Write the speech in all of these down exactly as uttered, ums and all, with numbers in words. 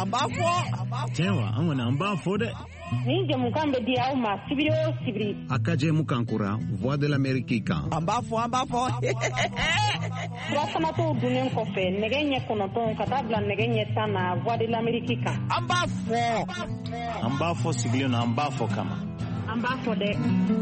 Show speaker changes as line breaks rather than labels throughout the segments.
ambafo tewa amwana ambafo de
ni je mukambe dia uma sibiro sibiri
akaje mukankura voix de l'Amérique kan
ambafo ambafo
Wasana to dunen ko fe negenye kono to katabla negenye sana voix de l'Amérique kan
ambafo
ambafo sigilio na ambafo kama
ambafo de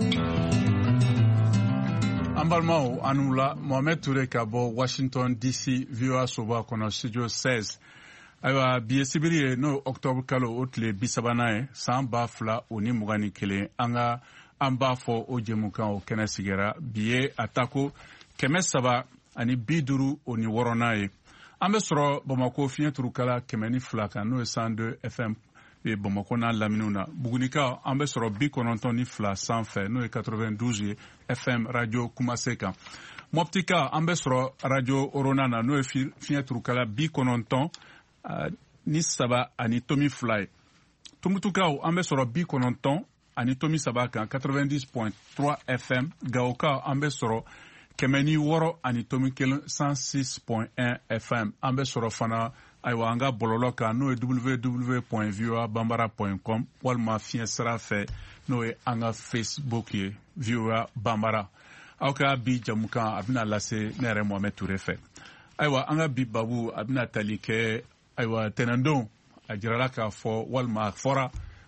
Ambalmao anula Mohamed Touré kabo Washington D C V O A soba kono studio seize aywa biye sibiri no octobre kalo otle bisabana san ba fla oni mugani kele anga amba fo ojemukan o kena sigera biye atako kemesaba ani biduru oni woronaye ambe soro Bamako fiye turukala kemeni fla kan no cent deux F M e Bamako na laminuna bugunika ambe soro bi konontoni fla sans fait no quatre-vingt-douze F M radio Kumaseka Moptika ambe soro radio Oronana no fiye turukala bi kononton Uh, ni saba ani tomi fly tumutukao ambe soro bi kononton ani tomi saba kan quatre-vingt-dix point trois F M gaoka ambe soro kemeni woro ani tomi kelen cent six point un F M ambe soro fana aywa anga bololo kan no e w w w point voa bambara point com walma fien sera fe no e anga Facebook ye voa bambara auka bi jamuka abina lase nere Mohamed Touré fe aywa anga bi babu abina talike aywa tenandon a jirala k'a fɔ walima fɔra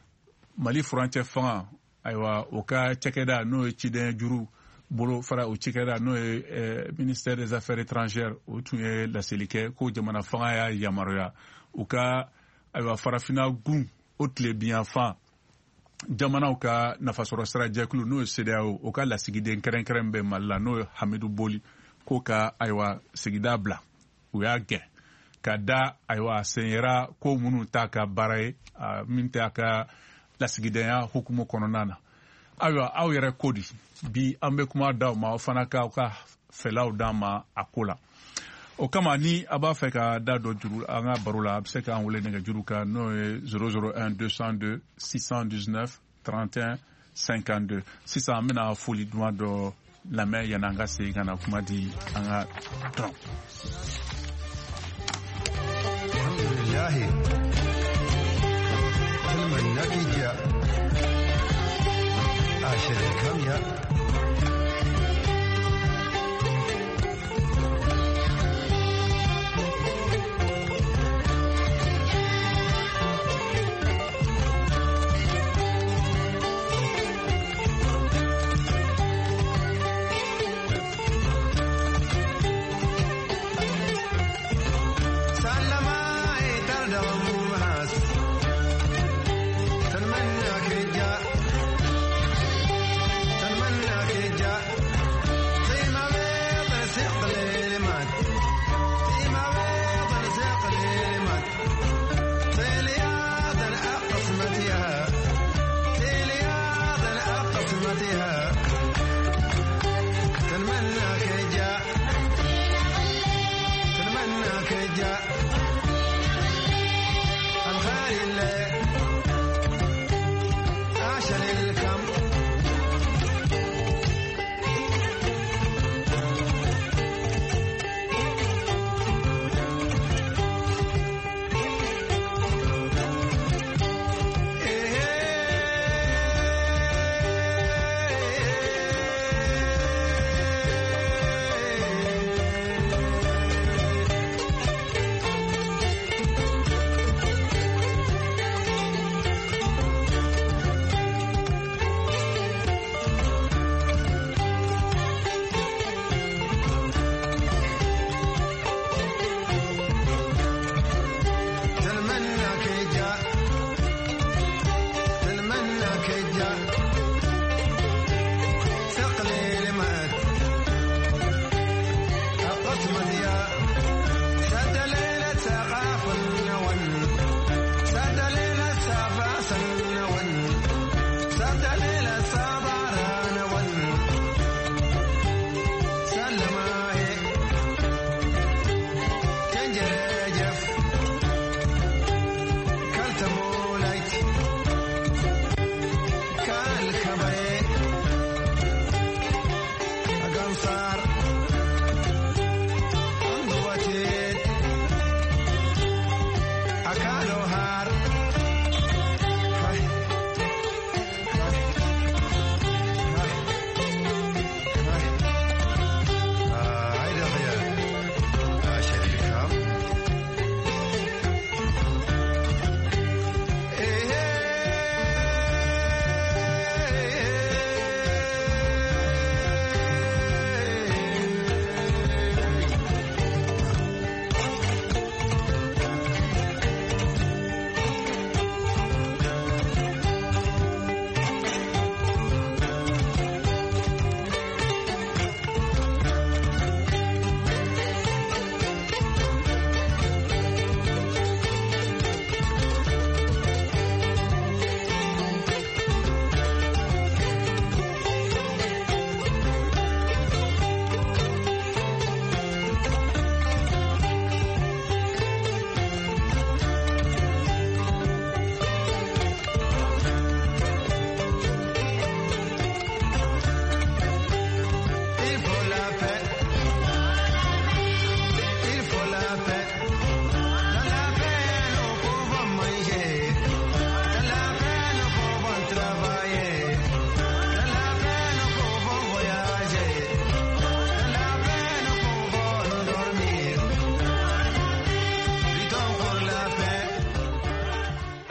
Mali furancɛ fanga aywa o ka cɛkɛda n'o ye ciden juru bolo fara o cɛkɛda n'o ye eh, ministère des affaires étrangères o tun ye laseli kɛ ko jamana fanga y'a yamaruya u ka aywa farafina gun o tile biyanfan jamanaw ka nafasɔrɔ sira jɛkulu n'o ye C E D E A O o ka lasigiden kɛrɛnkɛrɛn bɛ Mali la n'o ye Hamidu Boli ko ka aywa sigida bila u y'a gɛn ka da aywa senyera ko munu ta ka baara ye min tɛ a ka lasigidenya hukumu kɔnɔna na aywa aw yɛrɛ ko di bi an bɛ kuma d'aw ma aw fana ka ka fɛlaw d'an ma a ko la o kama ni a b'a fɛ ka da dɔ juru an ka baro la a bɛ se k'an wele nɛgɛjuru kan n'o ye zéro zéro un deux cent deux six cent dix-neuf trente et un cinquante-deux sisan an bɛna foli duman dɔ lamɛn yanni an ka segin ka na kuma di an ka tɔn.
Alhamdulillahi kalman natija ashirin kamya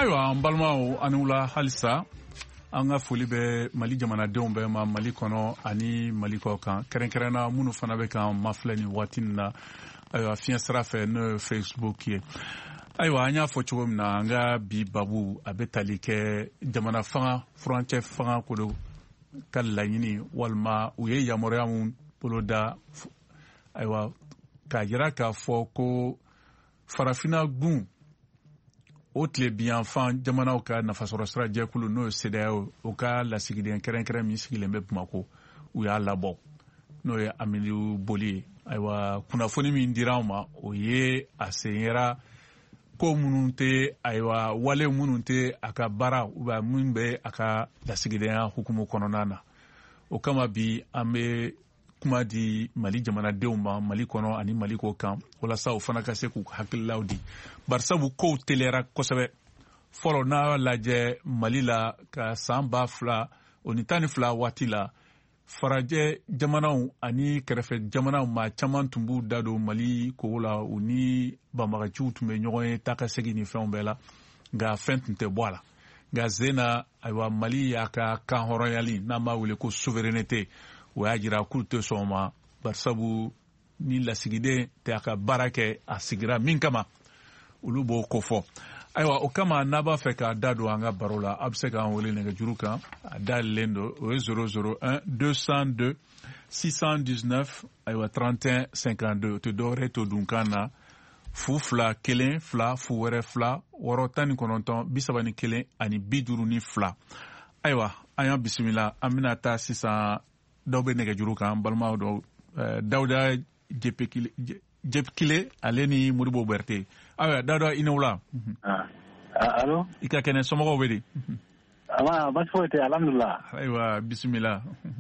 ayiwa an balimaw ani wula halisa an ka foli bɛ Mali jamanadenw bɛɛ ma Mali kɔnɔ ani Mali kɔ kan kɛrɛnkɛrɛnna minnu fana bɛ kan ma filɛ nin waati nin na ayiwa fiɲɛ sira fɛ n'o ye Facebook ye ayiwa an y'a fɔ cogo min na an ka bi babu a bɛ tali kɛ jamana fanga furancɛ fanga ko do ka laɲini walima u ye yamaruya mun bolo da ayiwa k'a jira k'a fɔ ko farafina gun o tile biyanfan jamanaw ka nafasɔrɔ sira jɛkulu n'o ye C D A O o ka lasigiden kɛrɛnkɛrɛn min sigilen bɛ Bamako u y'a labɔ n'o ye Amadu Boli ye ayiwa kunnafoni min dira an ma o ye a senyera ko minnu tɛ ayiwa wale minnu tɛ a ka baara u bɛ min bɛ a ka lasigidenya hukumu kɔnɔna na o kama bi an bɛ kuma di Mali jamanadenw ma Mali kɔnɔ ani Mali ko kan walasa o fana ka se k'u hakililaw di barisabu kow teliyara kosɛbɛ fɔlɔ n'a lajɛ Mali la ka san ba fila o ni tan ni fila waati la farajɛ jamanaw ani kɛrɛfɛ jamanaw ma caman tun b'u da don Mali kow la u ni banbagaciw tun bɛ ɲɔgɔn ye taa ka segin ni fɛnw bɛɛ la nka fɛn tun tɛ bɔ a la nka sen na ayiwa Mali y'a ka kan hɔrɔnyali n'an b'a wele ko souveraineté o y'a jira k'u tɛ sɔn o ma barisabu ni lasigiden tɛ a ka baara kɛ a sigira min kama olu b'o kofɔ ayiwa o kama n'a b'a fɛ k'a da don an ka baro la a bɛ se k'an wele nɛgɛjuru kan a dayɛlɛlen don o ye zéro zéro un deux cent deux six cent dix-neuf ayiwa trente et un cinquante-deux o tɛ dɔwɛrɛ to dunkan na fu fila kelen fila fu wɛrɛ fila wɔɔrɔ tan ni kɔnɔntɔn bi saba ni kelen ani bi duuru ni fila ayiwa an y'an bisimila an bɛna taa sisan dɔw bɛ nɛgɛjuru kan balimaw dɔw Dawuda Jepkile ale ni Modibo Berté ayiwa Dawuda i ni wula
alo
i ka kɛnɛ somɔgɔw bɛ di
aba basi foyi tɛ alhamdulillah
ayiwa bisimila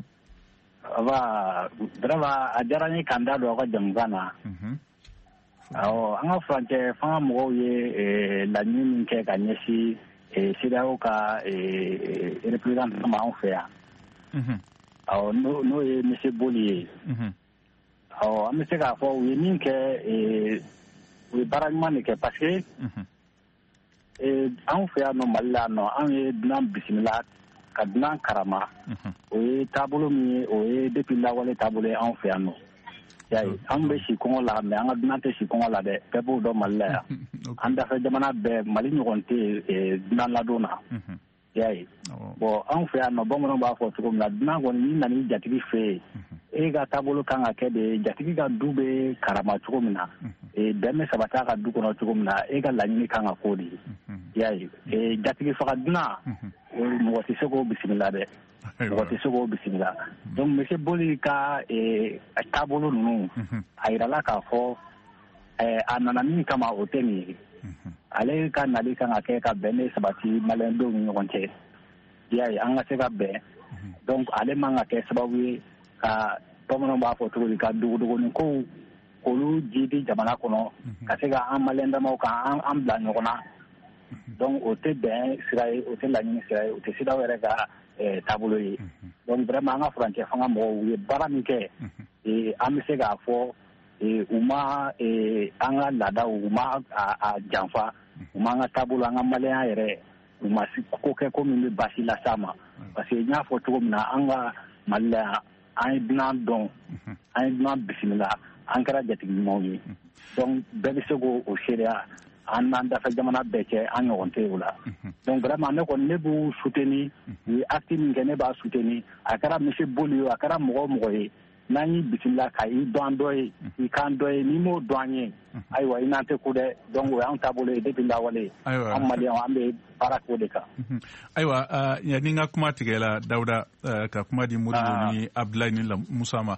aba vraiment a diyara n ye k'an da don aw ka jamukan na awɔ an ka furancɛ fanga mɔgɔw ye laɲini min kɛ ka ɲɛsin C D A O ka représentant ma anw fɛ yan awɔ n'o ye monsieur Boli ye awɔ an bɛ se k'a fɔ u ye min kɛ u ye baara ɲuman de kɛ parce que anw fɛ yan nɔ Mali la nɔ anw ye dunan bisimila ka dunan karama o ye taabolo min ye o ye depuis lawale taabolo ye anw fɛ yan nɔ y'a ye an bɛ si kɔngɔ la mais an ka dunan tɛ si kɔngɔ la dɛ bɛɛ b'o dɔn Mali la yan an dafɛ jamana bɛɛ Mali ɲɔgɔn tɛ dunan ladon na y'a ye bon anw fɛ yan nɔ bamananw b'a fɔ cogo min na dunan kɔni n'i nana i jatigi fɛ yen e ka taabolo kan ka kɛ de jatigi ka du bɛ karama cogo min na bɛn bɛ sabati a ka du kɔnɔ cogo min na e ka laɲini kan ka k'o de ye y'a ye jatigi faga dunan mɔgɔ tɛ se k'o bisimila dɛ mɔgɔ tɛ se k'o bisimila donc monsieur Boli ka taabolo ninnu a yirala k'a fɔ a nana min kama o tɛ nin ye ale ka nali kan ka kɛ ka bɛn ne sabati maliyɛndenw ni ɲɔgɔn cɛ y'a ye an ka se ka bɛn donc ale man ka kɛ sababu ye ka bamananw b'a fɔ cogo di ka dogodogonin kow k'olu ji di jamana kɔnɔ ka se ka an maliyɛn damaw kan an bila ɲɔgɔn na donc o tɛ bɛn sira ye o tɛ laɲini sira ye o tɛ C D A O yɛrɛ ka taabolo ye donc vraiment an ka furancɛ fanga mɔgɔw u ye baara min kɛ an bɛ se k'a fɔ u ma an ka laadaw u ma a janfa u ma an ka taabolo an ka maliyɛnya yɛrɛ u ma ko kɛ ko min bɛ basi las'a ma parce que n y'a fɔ cogo min na an ka Mali la yan an ye dunan dɔn an ye dunan bisimila an kɛra jatigi ɲumanw ye donc bɛɛ bɛ se k'o seereya an n'an dafɛ jamana bɛɛ cɛ an ɲɔgɔn tɛ o la donc vraiment ne kɔni ne b'u soutenir u ye acte min kɛ ne b'a soutenir a kɛra monsieur Boli ye a kɛra mɔgɔ o mɔgɔ ye n'an y'i bisimila ka i dɔn dɔ ye i kan dɔ ye n'i m'o dɔn an ye ayiwa i n'an tɛ ko dɛ donc o y'anw taabolo ye depuis lawale an maliyɛnw an bɛ baara k'o de kan
ayiwa yanni n ka kuma tigɛla Dawuda ka kuma di Modibo ni Abdulayi ni Musa ma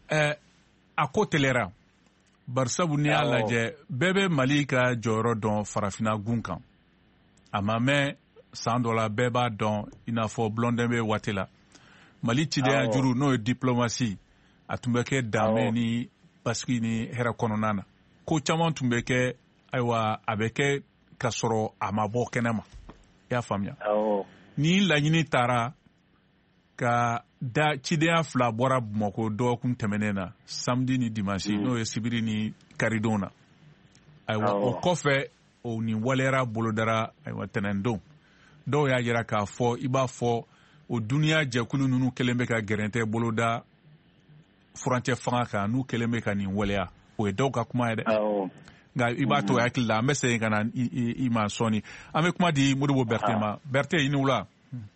a ko telera barisabu n'i y'a lajɛ bɛɛ bɛ Mali ka jɔyɔrɔ dɔn farafinna gun kan a ma mɛn san dɔ la bɛɛ b'a dɔn i n'a fɔ Blondin bɛ waati la Mali cidenya juru n'o ye diplomasi a tun bɛ kɛ danbe ni basigi ni hɛrɛ kɔnɔna na ko caman tun bɛ kɛ ayiwa a bɛ kɛ ka sɔrɔ a ma bɔ kɛnɛ ma i y'a faamuya ni laɲini taara ka da cidenya fila bɔra Bamako dɔgɔkun tɛmɛnen na samedi ni dimanche n'o ye sibiri ni karidon na ayiwa o kɔfɛ o ni walera bolodara ayiwa tɛnɛndon dɔw y'a yira k'a fɔ i b'a fɔ o duniya jɛkulu ninnu kelen bɛ ka gɛrɛntɛ boloda furancɛ fanga kan n'u kelen bɛ ka nin waleya o ye dɔw ka kuma ye dɛ nka i b'a to hakili la an bɛ segin ka na i ma sɔɔni an bɛ kuma di Modibo Berete ma Berete i ni wula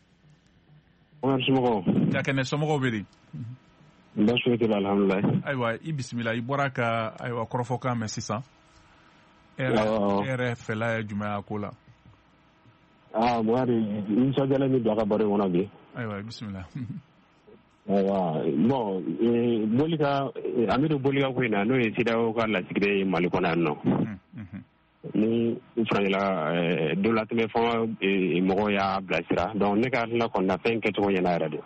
ka kɛnɛ somɔgɔw bɛ di
n bɛ su tɛ alhamdulilayi
ayiwa i bisimila i bɔra ka ayiwa kɔrɔfɔkan mɛn sisan e yɛrɛ fɛla ye jumɛn a ko la
aa Buhari nisɔndiyalen bɛ don a ka baro kɔnɔ bi
ayiwa bisimila
ayiwa bon boli ka an bɛ don boli ka ko in na n'o ye CEDEAO ka lasigiden ye Mali kɔnɔ yan nɔ ni n farala dɔlatɛmɛ fanga mɔgɔw y'a bilasira donc ne ka hakilina kɔni na fɛn kɛcogo ɲɛna yɛrɛ de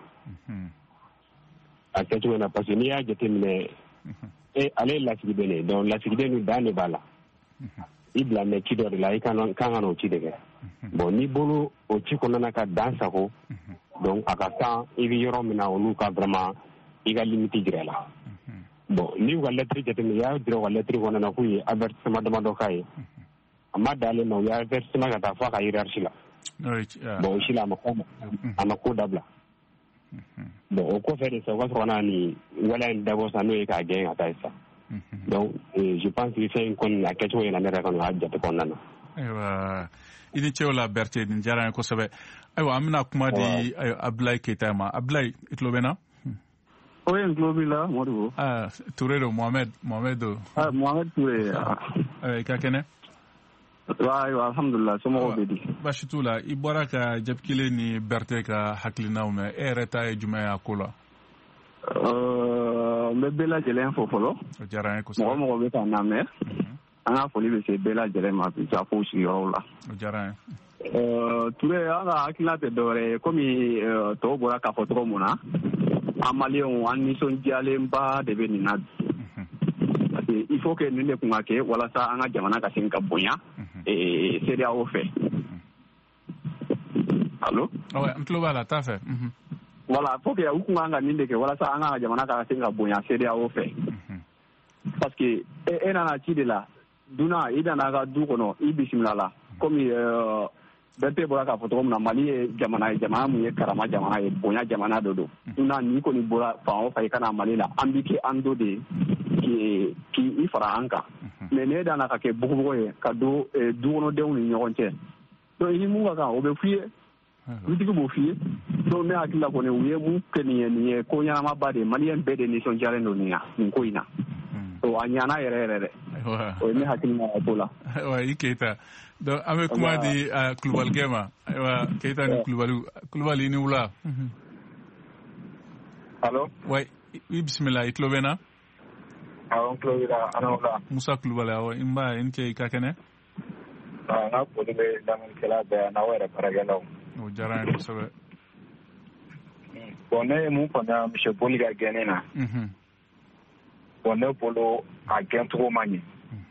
a kɛcogo na parce que n'i y'a jateminɛ e ale ye lasigiden de donc lasigiden ni dan de b'a la i bila mɛ ci dɔ de la i kan ka n'o ci de kɛ bon n'i bolo o ci kɔnɔna ka dan sago donc a ka kan i bɛ yɔrɔ min na olu ka vraiment i ka limite jira la bon n'i y'u ka lettre jateminɛ i y'a jira u ka lettre kɔnɔna k'u ye avertissement damadɔ k'a ye a ma d'ale ma u ye avertissement ka taa fɔ a ka hiérarchie la bon o si la a ma ko a ma ko dabila bon o kɔfɛ de sa u ka sɔrɔ ka na nin waleya in dabɔ sa n'o ye k'a gɛn ka taa ye sa donc je pense que fɛn in kɔni a kɛcogo yɛlɛ ne yɛrɛ kɔni a jate kɔnɔna na
ayiwa i ni cɛw la Berete nin diyara n ye kosɛbɛ ayiwa an bɛna kuma di Abdulayi Keyita ma Abdulayi i tulo bɛ na
o ye n tulo b'i la Modibo
ah Ture don Mohamed Mohamed don
ah Mohamed Ture
ayiwa i ka kɛnɛ
ayiwa alhamdulilah somɔgɔw bɛ di
baasi t'u la i bɔra ka Jabi Kile ni Berete ka hakilinaw mɛn e yɛrɛ ta ye jumɛn ye a ko la
n bɛ bɛɛ lajɛlen fo fɔlɔ
o diyara n ye kosɛbɛ
mɔgɔ mɔgɔ bɛ k'an lamɛn an ka foli bɛ se bɛɛ lajɛlen ma bi sa fo sigiyɔrɔw la
o diyara n ye
Ture an ka hakilina tɛ dɔwɛrɛ ye komi tɔw bɔra k'a fɔ cogo mun na an maliyɛnw an nisɔndiyalenba de bɛ nin na parce que il faut que nin de kun ka kɛ walasa an ka jamana ka se ka bonya CEDEAO fɛ allo
n tulo b'a la t'a fɛ
voilà faut que u kun kan ka nin de kɛ walasa an ka jamana ka se ka bonya CEDEAO fɛ parce que e nana ci de la duna i nana ka du kɔnɔ i bisimila la komi Berete bɔra k'a fɔ cogo min na Mali ye jamana ye jamana mun ye karama jamana ye bonya jamana dɔ don duna n'i kɔni bɔra fan o fan i ka na Mali la an bi kɛ an dɔ de ye k'i fara an kan mais ne nana ka kɛ bugubugu ye ka don dukɔnɔdenw ni ɲɔgɔn cɛ donc i ni mun ka kan o bɛ f'i ye dutigi b'o f'i ye donc ne hakili la kɔni u ye mun kɛ nin ye nin ye ko ɲɛnamaba de ye maliyɛn bɛɛ de nisɔndiyalen don nin ko in na o a ɲana yɛrɛ yɛrɛ dɛ o ye ne hakilina ye ko la
ayiwa i Keyita donc an bɛ kuma di Kulubalikɛ ma ayiwa Keyita ni Kulubali Kulubali i ni wula
allo
wa i bisimila i tulo bɛ na
awɔ n tulo b'i la a' ni wula
Musa Kulubali awɔ n ba i ni ce i ka kɛnɛ
n ka foli bɛ lamɛnnikɛla bɛɛ yan n'aw yɛrɛ baarakɛlaw
o diyara n ye kosɛbɛ
bon ne ye mun faamuya monsieur Boli ka gɛnni na bon ne bolo a gɛncogo ma ɲɛ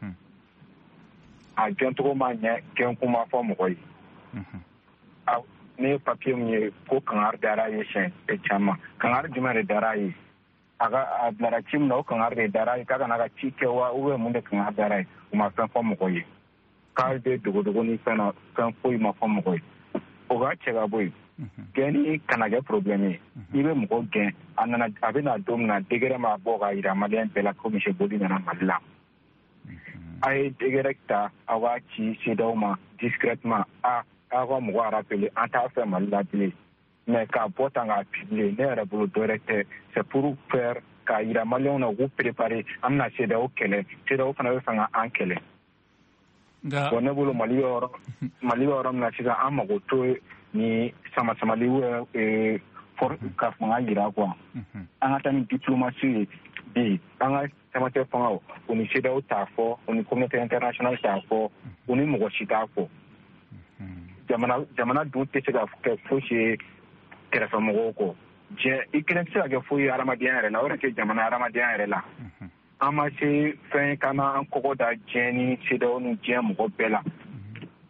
a gɛncogo ma ɲɛ gɛnkun ma fɔ mɔgɔ ye ne ye papiye min ye ko kangari dara a ye siɲɛ caman kangari jumɛn de dara a ye a ka a bilara ci min na o kangari de dara a ye k'a kana ka ci kɛ wa ou bien mun de kangari dara a ye o ma fɛn fɔ mɔgɔ ye k'a bɛ dogodogo ni fɛn na fɛn foyi ma fɔ mɔgɔ ye o ka cɛ ka bɔ yen gɛnni kana kɛ problème ye i bɛ mɔgɔ gɛn a nana a bɛ na don min na degere ma bɔ ka yira maliyɛn bɛɛ la ko monsieur Boli nana Mali la a ye degere ta a b'a ci CEDEAO ma discrètement a aw ka mɔgɔ rappelé an t'a fɛ Mali la bilen mais k'a bɔ tan k'a publier ne yɛrɛ bolo dɔwɛrɛ tɛ c'est pour faire k'a yira maliyɛnw na u k'u préparer an bɛna CEDEAO kɛlɛ CEDEAO fana bɛ fɛ ka an kɛlɛ bon ne bolo Mali bɛ yɔrɔ Mali bɛ yɔrɔ min na sisan an mago to ni sama-samali bɛ ka fanga yira quoi an ka taa ni diplomasi ye bi an ka camancɛ fangaw o ni CEDEAO t'a fɔ o ni communauté internationale t'a fɔ o ni mɔgɔ si t'a fɔ jamana jamana dun tɛ se ka kɛ fosi ye kɛrɛfɛmɔgɔw kɔ diɲɛ i kelen tɛ se ka kɛ foyi ye hadamadenya yɛrɛ la o yɛrɛ tɛ jamana hadamadenya yɛrɛ la an ma se fɛn kana an kɔgɔ da diɲɛ ni CEDEAO ni diɲɛ mɔgɔ bɛɛ la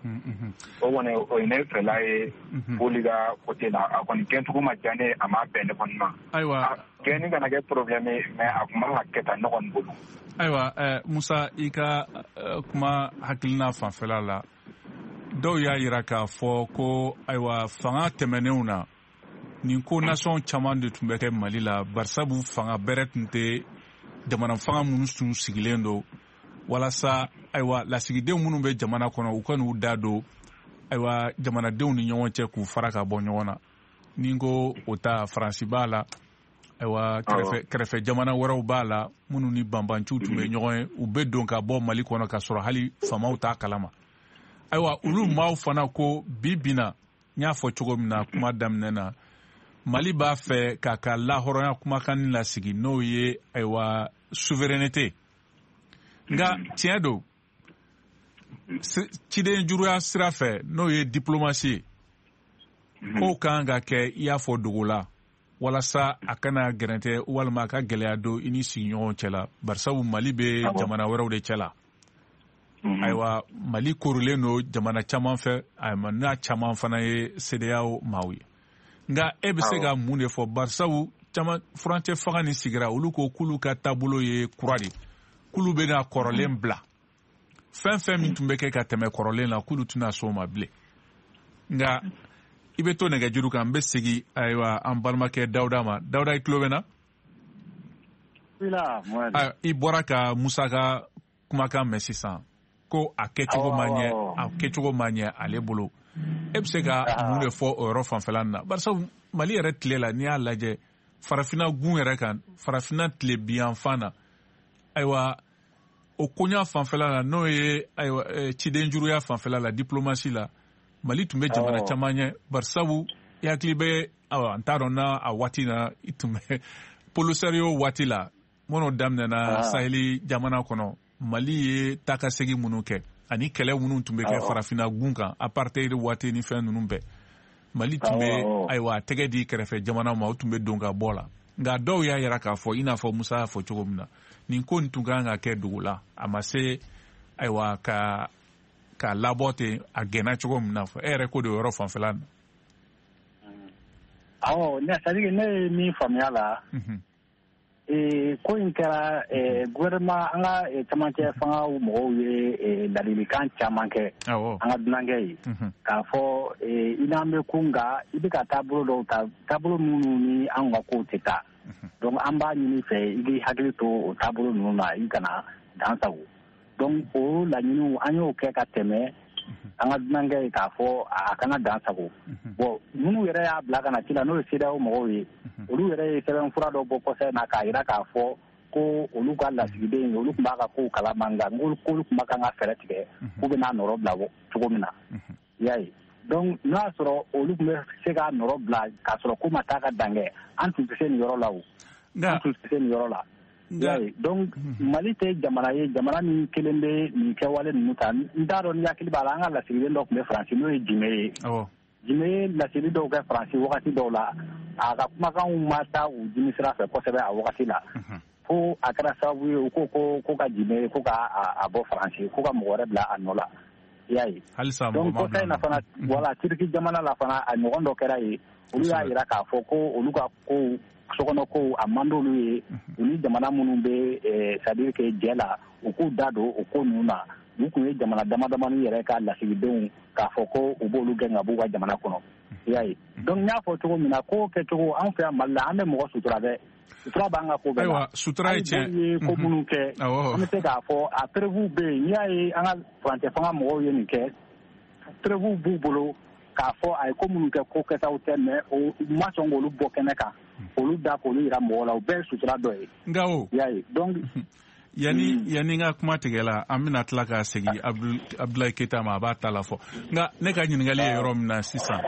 o kɔni o ye ne fɛla ye foli ka côté la a kɔni kɛcogo ma diya ne a ma bɛn ne kɔni ma
ayiwa
kɛni kana kɛ problème ye mais a kun man ka kɛ tan ne kɔni bolo
ayiwa eh, Musa i ka uh, kuma hakilina fanfɛla la dɔw y'a yira k'a fɔ ko ayiwa fanga tɛmɛnenw na nin ko nasɔn caman de tun bɛ kɛ Mali la barisabu fanga bɛrɛ tun tɛ jamana fanga minnu tun sigilen don walasa ayiwa lasigidenw minnu bɛ jamana kɔnɔ u ka n'u da don ayiwa jamanadenw ni ɲɔgɔn cɛ k'u fara ka bɔ ɲɔgɔn na ni n ko o ta Faransi b'a la ayiwa kɛrɛfɛ kɛrɛfɛ jamana wɛrɛw b'a la minnu ni banbanciw tun bɛ ɲɔgɔn ye u bɛ don ka bɔ Mali kɔnɔ ka sɔrɔ hali famaw t'a kalama ayiwa olu maaw fana ko bi bi na n y'a fɔ cogo min na kuma daminɛ na Mali b'a fɛ k'a ka lahɔrɔnya kumakan lasigi n'o ye ayiwa souveraineté nka tiɲɛ don ciden juruya sira fɛ n'o ye diplomasi k'o kan ka kɛ i y'a fɔ dogo la walasa a kana gɛrɛntɛ walima a ka gɛlɛya don i ni sigiɲɔgɔn cɛ la barisabu Mali bɛ jamana wɛrɛw de cɛ la ayiwa Mali korilen don jamana caman fɛ ayiwa n'a caman fana ye C D A O maaw ye nka e bɛ se ka mun de fɔ barisabu caman furancɛ fanga ni sigira olu ko k'olu ka taabolo ye kura de k'olu bɛna kɔrɔlen bila fɛn fɛn min tun bɛ kɛ ka tɛmɛ kɔrɔlen la k'olu tɛna s'o ma bilen nka i bɛ to nɛgɛjuru kan n bɛ segin ayiwa an balimakɛ Dawuda ma Dawuda i tulo bɛ na i bɔra ka Musa ka kumakan mɛn sisan ko a kɛcogo ma ɲɛ a kɛcogo ma ɲɛ ale bolo e bɛ se ka mun de fɔ o yɔrɔ fanfɛla na barisabu Mali yɛrɛ tile la n'i y'a lajɛ farafinna gun yɛrɛ kan farafinna tile biyanfan na ayiwa o koɲa fanfɛla la n'o ye ayiwa ciden juruya fanfɛla la diplomasi la Mali tun bɛ jamana caman ɲɛ barisabu i hakili bɛ awa n t'a dɔn na a waati na i tun bɛ Polisario waati la minnu daminɛna Saheli jamana kɔnɔ Mali ye taakasegin minnu kɛ ani kɛlɛ minnu tun bɛ kɛ farafinna gun kan apartheid waati ni fɛn ninnu bɛɛ Mali tun bɛ ayiwa tɛgɛ di kɛrɛfɛ jamana ma o tun bɛ don ka bɔ la nka dɔw y'a yira k'a fɔ i n'a fɔ Musa y'a fɔ cogo min na nin ko nin tun kan ka kɛ dugu la a ma se ayiwa ka ka labɔ ten a gɛnna cogo min na fɔ e yɛrɛ ko de yɔrɔ fanfɛla na.
awɔ ne c'est à dire ne ye min faamuya la ee ko in kɛra gouvernement an ka camancɛ fanga mɔgɔw ye ladilikan caman kɛ an ka dunankɛ ye k'a fɔ i n'an bɛ ko nka i bɛ ka taabolo dɔw ta taabolo minnu ni an ka kow tɛ taa donc an b'a ɲini fɛ i k'i hakili to o taabolo ninnu na i kana dansago donc o laɲiniw an y'o kɛ ka tɛmɛ an ka dunankɛ ye k'a fɔ a kana dansago bon minnu yɛrɛ y'a bila ka na ci la n'o ye C D A O mɔgɔw ye olu yɛrɛ ye sɛbɛnfura dɔ bɔ kɔsɛ na k'a jira k'a fɔ ko olu ka lasigiden olu tun b'a ka kow kalama nka k'olu tun ma kan ka fɛɛrɛ tigɛ k'u bɛna nɔrɔ bila cogo min na i y'a ye donc n'a y'a sɔrɔ olu tun bɛ se ka nɔrɔ bila k'a sɔrɔ ko ma taa ka dan kɛ an tun tɛ se nin yɔrɔ la o an tun tɛ se nin yɔrɔ la i y'a ye donc Mali tɛ jamana ye jamana min kelen bɛ nin kɛwale ninnu ta n t'a dɔn ni hakili b'a la an ka lasigiden dɔ tun bɛ Faransi n'o ye Jime ye Jime ye lasigi dɔw kɛ Faransi wagati dɔw la a ka kumakanw ma taa u dimi sira fɛ kosɛbɛ a wagati la fo a kɛra sababu ye u ko ko ko ka Jime ko ka a bɔ Faransi ko ka mɔgɔ wɛrɛ bila a nɔ la i y'a ye donc kɔsa in na fana voilà Turki jamana la fana a ɲɔgɔn dɔ kɛra ye olu y'a jira k'a fɔ ko olu ka kow sokɔnɔ kow a man d'olu ye u ni jamana minnu bɛ c'est à dire que jɛ la u k'u da don o ko ninnu na u tun ye jamana damadamani yɛrɛ ka lasigidenw k'a fɔ ko u b'olu gɛn ka b'u ka jamana kɔnɔ i y'a ye donc n y'a fɔ cogo min na ko kɛcogo an fɛ yan Mali la an bɛ mɔgɔ sutura dɛ sutura b'an ka ko bɛɛ la
sutura ye tiɲɛ
ye ko minnu kɛ an bɛ se k'a fɔ a preuve bɛ yen n'i y'a ye an ka furancɛ fanga mɔgɔw ye nin kɛ preuve b'u bolo k'a fɔ a ye ko minnu kɛ ko kɛtaw tɛ mais o ma sɔn k'olu bɔ kɛnɛ kan olu da k'olu jira mɔgɔw la o bɛɛ ye sutura dɔ ye
nka o
i y'a ye donc
yanni yanni n ka kuma tigɛ la an bɛna tila k'a segin Abdulaye Keyita ma a b'a ta la fɔ nka ne ka ɲininkali ye yɔrɔ min na sisan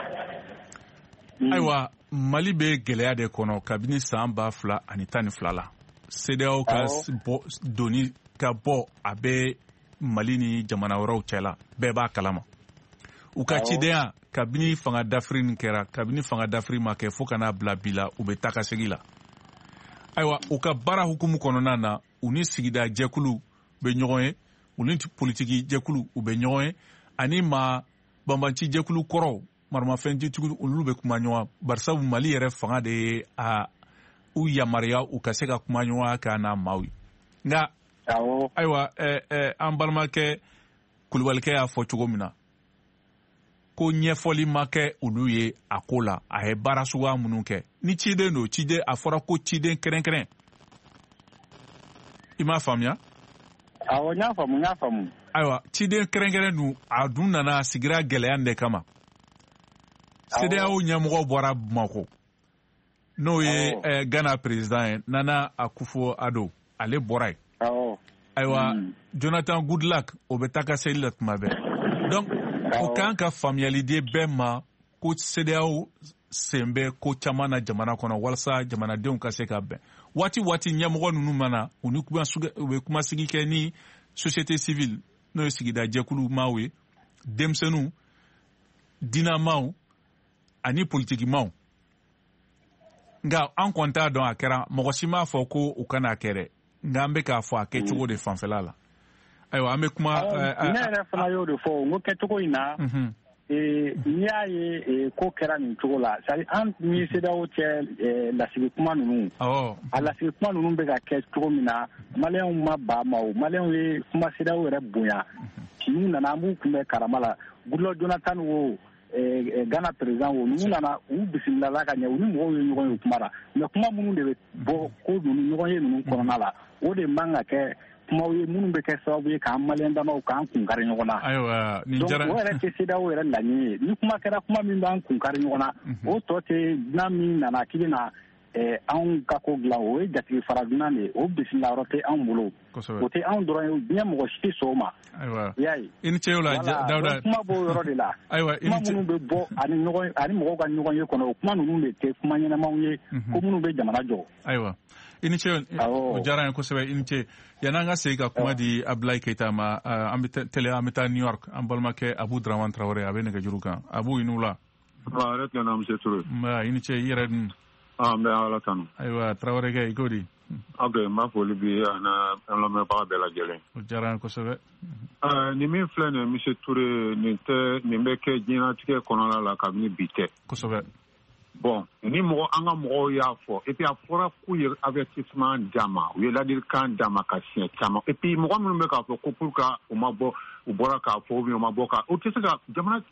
ayiwa Mali bɛ gɛlɛya de kɔnɔ kabini san ba fila ani tan ni fila la C D A O ka doni ka bɔ a bɛ Mali ni jamana wɛrɛw cɛ la bɛɛ b'a kalama u ka cidenya kabini fanga dafiri nin kɛra kabini fanga dafiri ma kɛ fo ka n'a bila bi la u bɛ taa ka segin la ayiwa u ka baara hukumu kɔnɔna na u ni sigida jɛkulu bɛ ɲɔgɔn ye u ni politiki jɛkulu u bɛ ɲɔgɔn ye ani maa banbanci jɛkulu kɔrɔ maramafɛntigi olu bɛ kuma ɲɔgɔn barisabu Mali yɛrɛ fanga de ye a u yamaruya u ka se ka kuma ɲɔgɔn kan n'a maaw ye nka ayiwa an balimakɛ Kulubalikɛ y'a fɔ cogo min na ko ɲɛfɔli ma kɛ olu ye a ko la a ye baara suguya minnu kɛ ni ciden don ciden a fɔra ko ciden kɛrɛnkɛrɛn i m'a faamuya
awɔ n y'a faamu n y'a faamu
ayiwa ciden kɛrɛnkɛrɛn dun a dun nana sigira gɛlɛya de kama C D A O ɲɛmɔgɔ bɔra Bamako n'o ye Ghana président ye Nana Akufo-Addo ale bɔra yen ayiwa Jonathan Goodluck o bɛ taa ka seli la tuma bɛɛ donc o kan ka faamuyali di bɛɛ ma ko C D A O sen bɛ ko caman na jamana kɔnɔ walasa jamanadenw ka se ka bɛn waati waati ɲɛmɔgɔ ninnu mana u ni u bɛ kumasigi kɛ ni société civile n'o ye sigida jɛkulu maaw ye denmisɛnninw dinamaw ani politikimaw nka an kɔni t'a dɔn a kɛra mɔgɔ si m'a fɔ ko u kana kɛ dɛ nka an bɛ k'a fɔ a kɛcogo de fanfɛla la ayiwa an bɛ kuma
ne yɛrɛ fana y'o de fɔ n ko kɛcogo in na n'i y'a ye ko kɛra nin cogo la c'est à dire an ni C D A O cɛ lasigi kuma ninnu a lasigi kuma ninnu bɛ ka kɛ cogo min na maliyɛnw ma ban ma o maliyɛnw ye kuma C D A O yɛrɛ bonya n'u nana an b'u kunbɛn karama la Goodluck Jonathan wo Ghana président wo n'u nana u bisimilala ka ɲɛ u ni mɔgɔw ye ɲɔgɔn ye kuma la mais kuma minnu de bɛ bɔ ko ninnu ɲɔgɔn ye ninnu kɔnɔna la o de man ka kɛ kumaw ye minnu bɛ kɛ sababu ye k'an maliyɛn damaw k'an kunkari ɲɔgɔn na
ayiwa nin
jara donc o yɛrɛ tɛ C D A O yɛrɛ laɲini ye ni kuma kɛra kuma min b'an kunkari ɲɔgɔn na o tɔ tɛ dunan min nana k'i bɛna anw ka ko dilan o ye jatigi fara dunan de ye o bisimila yɔrɔ tɛ anw bolo o tɛ anw dɔrɔn ye diɲɛ mɔgɔ si tɛ sɔn o ma i y'a ye
i ni ce o la Dawuda
kuma b'o yɔrɔ de la kuma minnu bɛ bɔ ani ɲɔgɔn ani mɔgɔw ka ɲɔgɔn ye kɔnɔ o kuma ninnu de tɛ kuma ɲɛnamaw ye ko minnu bɛ jamana jɔ
ayiwa i ni ce o diyara n ye kosɛbɛ i ni ce yan'an ka segin ka kuma di Abdoulaye Keita ma an bɛ tɛlɛ an bɛ taa New York an balimakɛ Abu Dramane Traoré a bɛ nɛgɛjuru kan Abu i n'u la
ale tɛna monsieur Touré
i ni ce i yɛrɛ dun
an bɛ Ala tanu
ayiwa Traoré kɛ i ko di
ok n b'a foli bi an lamɛnbaga bɛɛ lajɛlen
o diyara n kosɛbɛ
nin min filɛ nin ye monsieur Touré nin tɛ nin bɛ kɛ diɲɛlatigɛ kɔnɔna la kabini bi tɛ
kosɛbɛ
bon ni mɔgɔ an ka mɔgɔw y'a fɔ et puis a fɔra k'u ye avertissement d'a ma u ye ladilikan d'a ma ka siɲɛ caman et puis mɔgɔ minnu bɛ k'a fɔ ko pour que u ma bɔ u bɔra k'a fɔ ou bien u ma bɔ ka o tɛ se ka jamana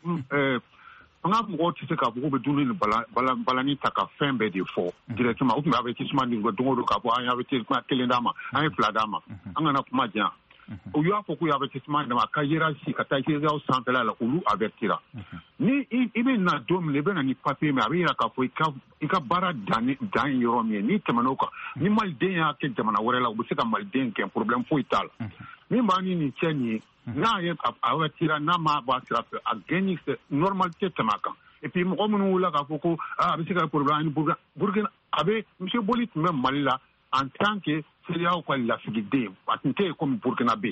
an ka mɔgɔw tɛ se k'a fɔ k'u bɛ dumuni ni balani ta ka fɛn bɛɛ de fɔ directement u tun bɛ avertissement di don o don k'a fɔ an ye avertissement kelen d'a ma an ye fila d'a ma an kana kuma diyan u y'a fɔ k'u ye avertissement d'a ma ka hiérarchie ka taa hiérarchie sanfɛla la olu avertira ni i bɛ na don min i bɛ na ni papier min a bɛ yira k'a fɔ i ka baara dan ye yɔrɔ min ye n'i tɛmɛn'o kan ni maliden y'a kɛ jamana wɛrɛ la u bɛ se ka maliden gɛn problème foyi t'a la min b'a ni nin cɛ nin ye n'a ye avertira n'a ma bɔ a sira fɛ a gɛnni normalité tɛmɛ a kan et puis mɔgɔ minnu wulila k'a fɔ ko a bɛ se ka problème ani Burkina Burkina a bɛ monsieur Boli tun bɛ Mali la en tant que C D A O ka lasigiden a tun tɛ yen comme Burkina bɛ yen.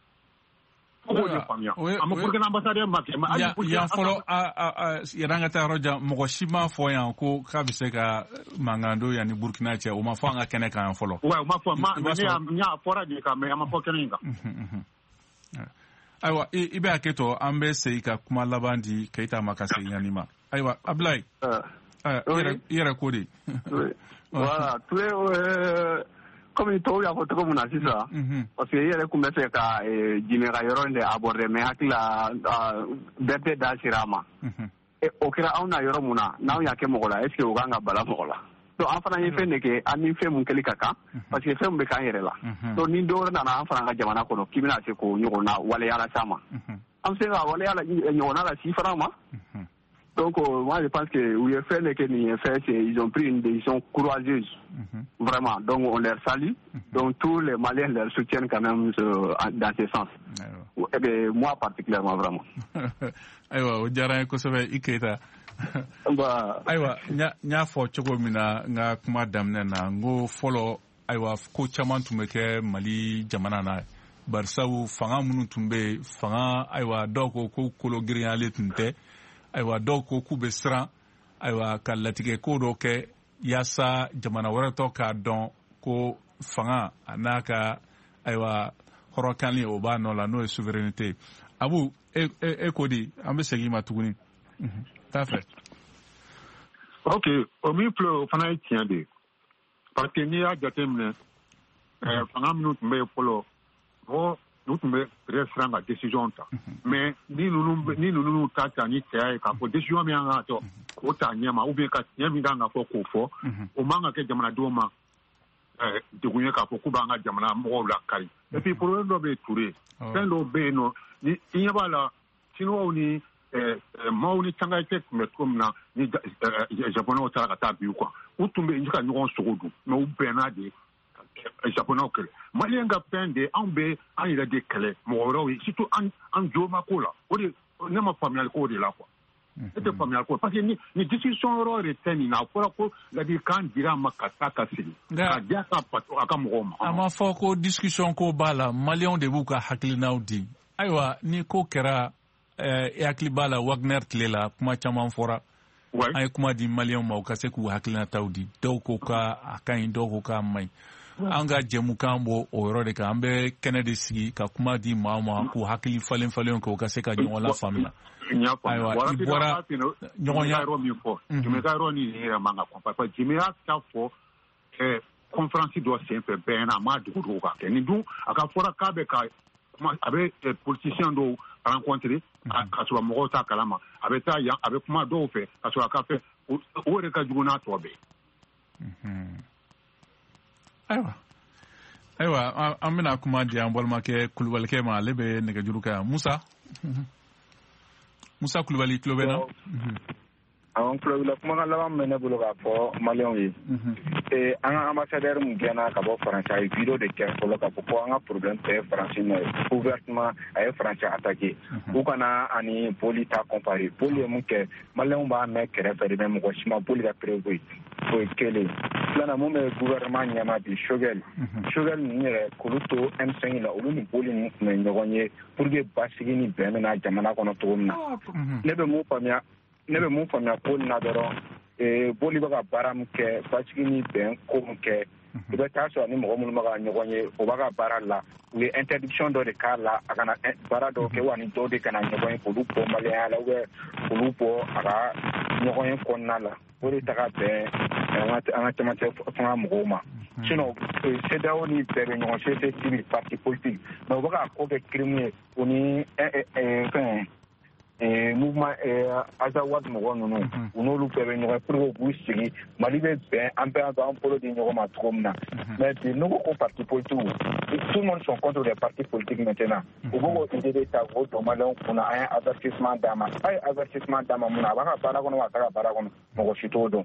yan fɔlɔ yɛrɛ an ka taa yɔrɔ jan mɔgɔ si m'a fɔ yan ko k'a bɛ se ka mankan don yan ni Burkina cɛ o ma fɔ an ka kɛnɛ kan yan fɔlɔ.
o ma fɔ n y'a fɔra de kan mais a ma fɔ kɛnɛ in kan.
ayiwa i bɛ hakɛ to an bɛ segin ka kuma laban di Keita ma ka segin yanni ma ayiwa Abdoulaye i yɛrɛ ko de.
voilà Touré comme tɔw y'a fɔ cogo min na sisan parce que i yɛrɛ tun bɛ fɛ ka Jimé ka yɔrɔ in de aborder mais hakili la bɛɛ tɛ da sera a ma o kɛra anw na yɔrɔ min na n'anw y'a kɛ mɔgɔ la est ce que o kan ka bala mɔgɔ la donc an fana ye fɛn de kɛ an ni fɛn mun kɛli ka kan parce que fɛn mun bɛ k'an yɛrɛ la donc ni dɔwɛrɛ nana an fana ka jamana kɔnɔ k'i bɛna se k'o ɲɔgɔnna waleya la s'a ma an bɛ se ka waleya ɲɔgɔnna la si fana ma. Donc, euh, moi, je pense que oui, fait les fait, ils ont pris une décision courageuse, mm-hmm. vraiment. Donc, on les salue. Mm-hmm. Donc, tous les Maliens les soutiennent quand même euh, dans ce sens. Mm-hmm. Et bien, moi particulièrement, vraiment.
Aïwa, o diyara n ye kosɛbɛ i Keita. Ayiwa n y'a fɔ cogo min na n ka kuma daminɛ na n ko fɔlɔ ayiwa ko caman tun bɛ kɛ Mali jamana na barisabu fanga minnu tun bɛ yen fanga ayiwa dɔw ko ko kolo girinyalen tun tɛ. ayiwa dɔw ko k'u bɛ siran ayiwa ka latigɛ ko dɔ kɛ yaasa jamana wɛrɛ tɔ k'a dɔn ko fanga a n'a ka ayiwa hɔrɔnkanli o b'a nɔ la n'o ye souveraineté Abu e e ko di an bɛ segin ma tuguni t'a fɛ.
Ok o min filɛ o fana ye tiɲɛ de ye parce que n'i y'a jateminɛ fanga minnu tun bɛ yen fɔlɔ mɔgɔ n'u tun bɛ presse siran ka décision ta mais ni ninnu ni ninnu ta ta ni cɛya ye k'a fɔ décision min kan ka ta k'o ta ɲɛma ou bien ka tiɲɛ min kan ka fɔ k'o fɔ o man ka kɛ jamanadenw ma degun ye k'a fɔ k'u b'an ka jamana mɔgɔw lakari et puis problème dɔ bɛ yen Ture fɛn dɔw bɛ yen nɔ ni i ɲɛ b'a la Chinois ni maaw ni Cangacɛ tun bɛ cogo min na ni Japonɛw taara ka taa bin u kan u tun bɛ ka ɲɔgɔn sogo dun mais u bɛnna de Japonɛw kɛlɛ Maliyɛn ka fɛn de an bɛ an yɛrɛ de kɛlɛ mɔgɔ wɛrɛw ye surtout an an jo ma ko la o de ne ma faamuyali k'o de la quoi ne tɛ faamuyali ko parce que ni ni discussion yɔrɔ de tɛ nin na a fɔra ko ladilikan dira a ma ka taa ka sigi ka di a ka a ka mɔgɔw ma.
A ma fɔ ko discussion ko b'a la Maliyɛnw de b'u ka hakilinaw di ayiwa ni ko kɛra e hakili b'a la Wagner tile la kuma caman fɔra an ye kuma di Maliyɛnw ma u ka se k'u hakilinataw di dɔw ko ka a ka ɲi dɔw ko k'a man ɲi an ka jɛmukan bɔ o yɔrɔ de kan an bɛ kɛnɛ de sigi ka kuma di maa ma k'u hakili falen falen kɛ u ka se ka ɲɔgɔn lafaamuya ayiwa i bɔra ɲɔgɔnya
yɔrɔ min fɔ Jimɛ ka yɔrɔ ni yɛrɛ man ka kɔn parce que Jimɛ y'a ta fɔ conférence dɔ senfɛ bɛɛ na a ma dugu dugu ka kɛ nin dun a ka fɔra k'a bɛ ka a bɛ politicien dɔw rencontrer ka sɔrɔ mɔgɔw t'a kalama a bɛ taa yan a bɛ kuma dɔw fɛ ka sɔrɔ a ka fɛ o yɛrɛ ka jugu n'a tɔ bɛɛ.
Ayiwa ayiwa an bɛna kuma di an balimakɛ Kulubalikɛ ma ale bɛ nɛgɛjuru kan yan Musa Musa Kulubali tulo bɛ na.
Awɔ tulo b'i la kumakan laban min bɛ ne bolo k'a fɔ Maliyɛnw ye ee an ka ambassadeur min gɛnna ka bɔ Faransi a ye video de kɛ fɔlɔ k'a fɔ ko an ka problème tɛ Faransi nɔ ye ouvertement a ye Faransi attaqué u kana ani Poli ta comparer Poli ye mun kɛ Maliyɛnw b'a mɛn kɛrɛfɛ de mais mɔgɔ si ma Poli ka prévu o ye kelen filanan mun bɛ gouvernement ɲɛma bi Choguel Choguel ninnu yɛrɛ k'olu to M cinq la olu ni Poli ninnu tun bɛ ɲɔgɔn ye pour que basigi ni bɛn bɛna jamana kɔnɔ cogo min na ne bɛ mun faamuya ne bɛ mun faamuya Poli na dɔrɔn ee Poli bɛ ka baara min kɛ basigi ni bɛn ko min kɛ i bɛ taa sɔrɔ ni mɔgɔ minnu bɛ ka ɲɔgɔn ye o b'a ka baara la u ye interdiction dɔ de k'a la a kana baara dɔw kɛ wa ni dɔw de kana ɲɔgɔn ye k'olu bɔ Maliyɛnya la ubiyɛn k'olu bɔ a ka ɲɔgɔn ye kɔnɔna la o de ta ka bɛn an ka cɛmancɛ fanga mɔgɔw ma sinon C E D E A O ni bɛɛ bɛ ɲɔgɔn société civile parti politique mais u bɛ ka ko kɛ crime ye o ni fɛn mouvement Azawad mɔgɔ ninnu u n'olu bɛɛ bɛ ɲɔgɔn pour que u k'u sigi Mali bɛ bɛn an bɛɛ b'an bolo di ɲɔgɔn ma cogo min na mais bi n'u ko ko parti politique tout le monde sont contre les partis politiques maintenant u b'o ko idée de ta k'o don Maliyɛnw kunna an ye avertissement d'a ma a ye avertissement d'a ma mun na a b'a ka baara kɔnɔ wa a t'a ka baara kɔnɔ mɔgɔ si t'o dɔn.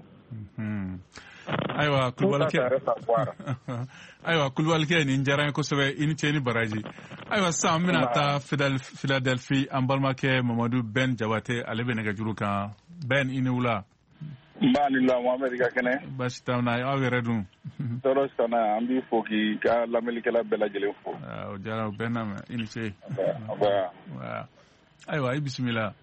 Ayiwa Kulubalikɛ ayiwa Kulubalikɛ nin diyara n ye kosɛbɛ i ni ce ni baraji ayiwa sisan an bɛna taa Philadelphie an balimakɛ Mamadu Ben Jabate ale bɛ nɛgɛjuru kan Ben i ni wula.
N b'a ni la Mohamed ka kɛnɛ.
Baasi t'an na aw yɛrɛ dun.
Tɔɔrɔ si t'an na an b'i fo k'i ka lamɛnnikɛla bɛɛ lajɛlen fo.
O diyara o bɛɛ na mɛn i ni ce. Ayiwa i bisimila.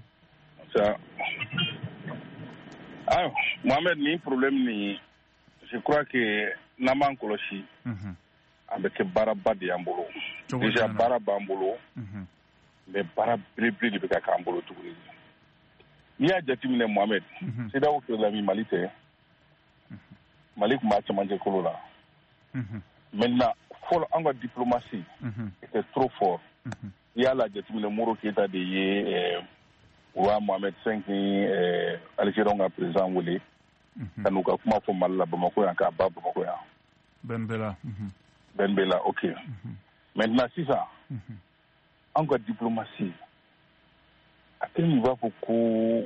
Ah, Mohamed ni problème ni je crois que n'an m'an kɔlɔsi a bɛ kɛ baaraba de y'an bolo déjà baara b'an bolo mais baara belebele de bɛ ka k'an bolo tuguni n'i y'a jateminɛ Mohamed C E D E A O kɛlɛla min Mali tɛ Mali tun b'a cɛmancɛ kolo la maintenant fɔlɔ an ka diplomatie était trop fort n'i y'a la jateminɛ Moro Keyita de ye wa Mohamed cinq ni Algériens ka président wele ka n'u ka kuma fɔ Mali la Bamako yan k'a ba Bamako yan.
Ben Bella.
Ben Bella, ok. Maintenant sisan an ka diplomatie a tɛ nin b'a fɔ ko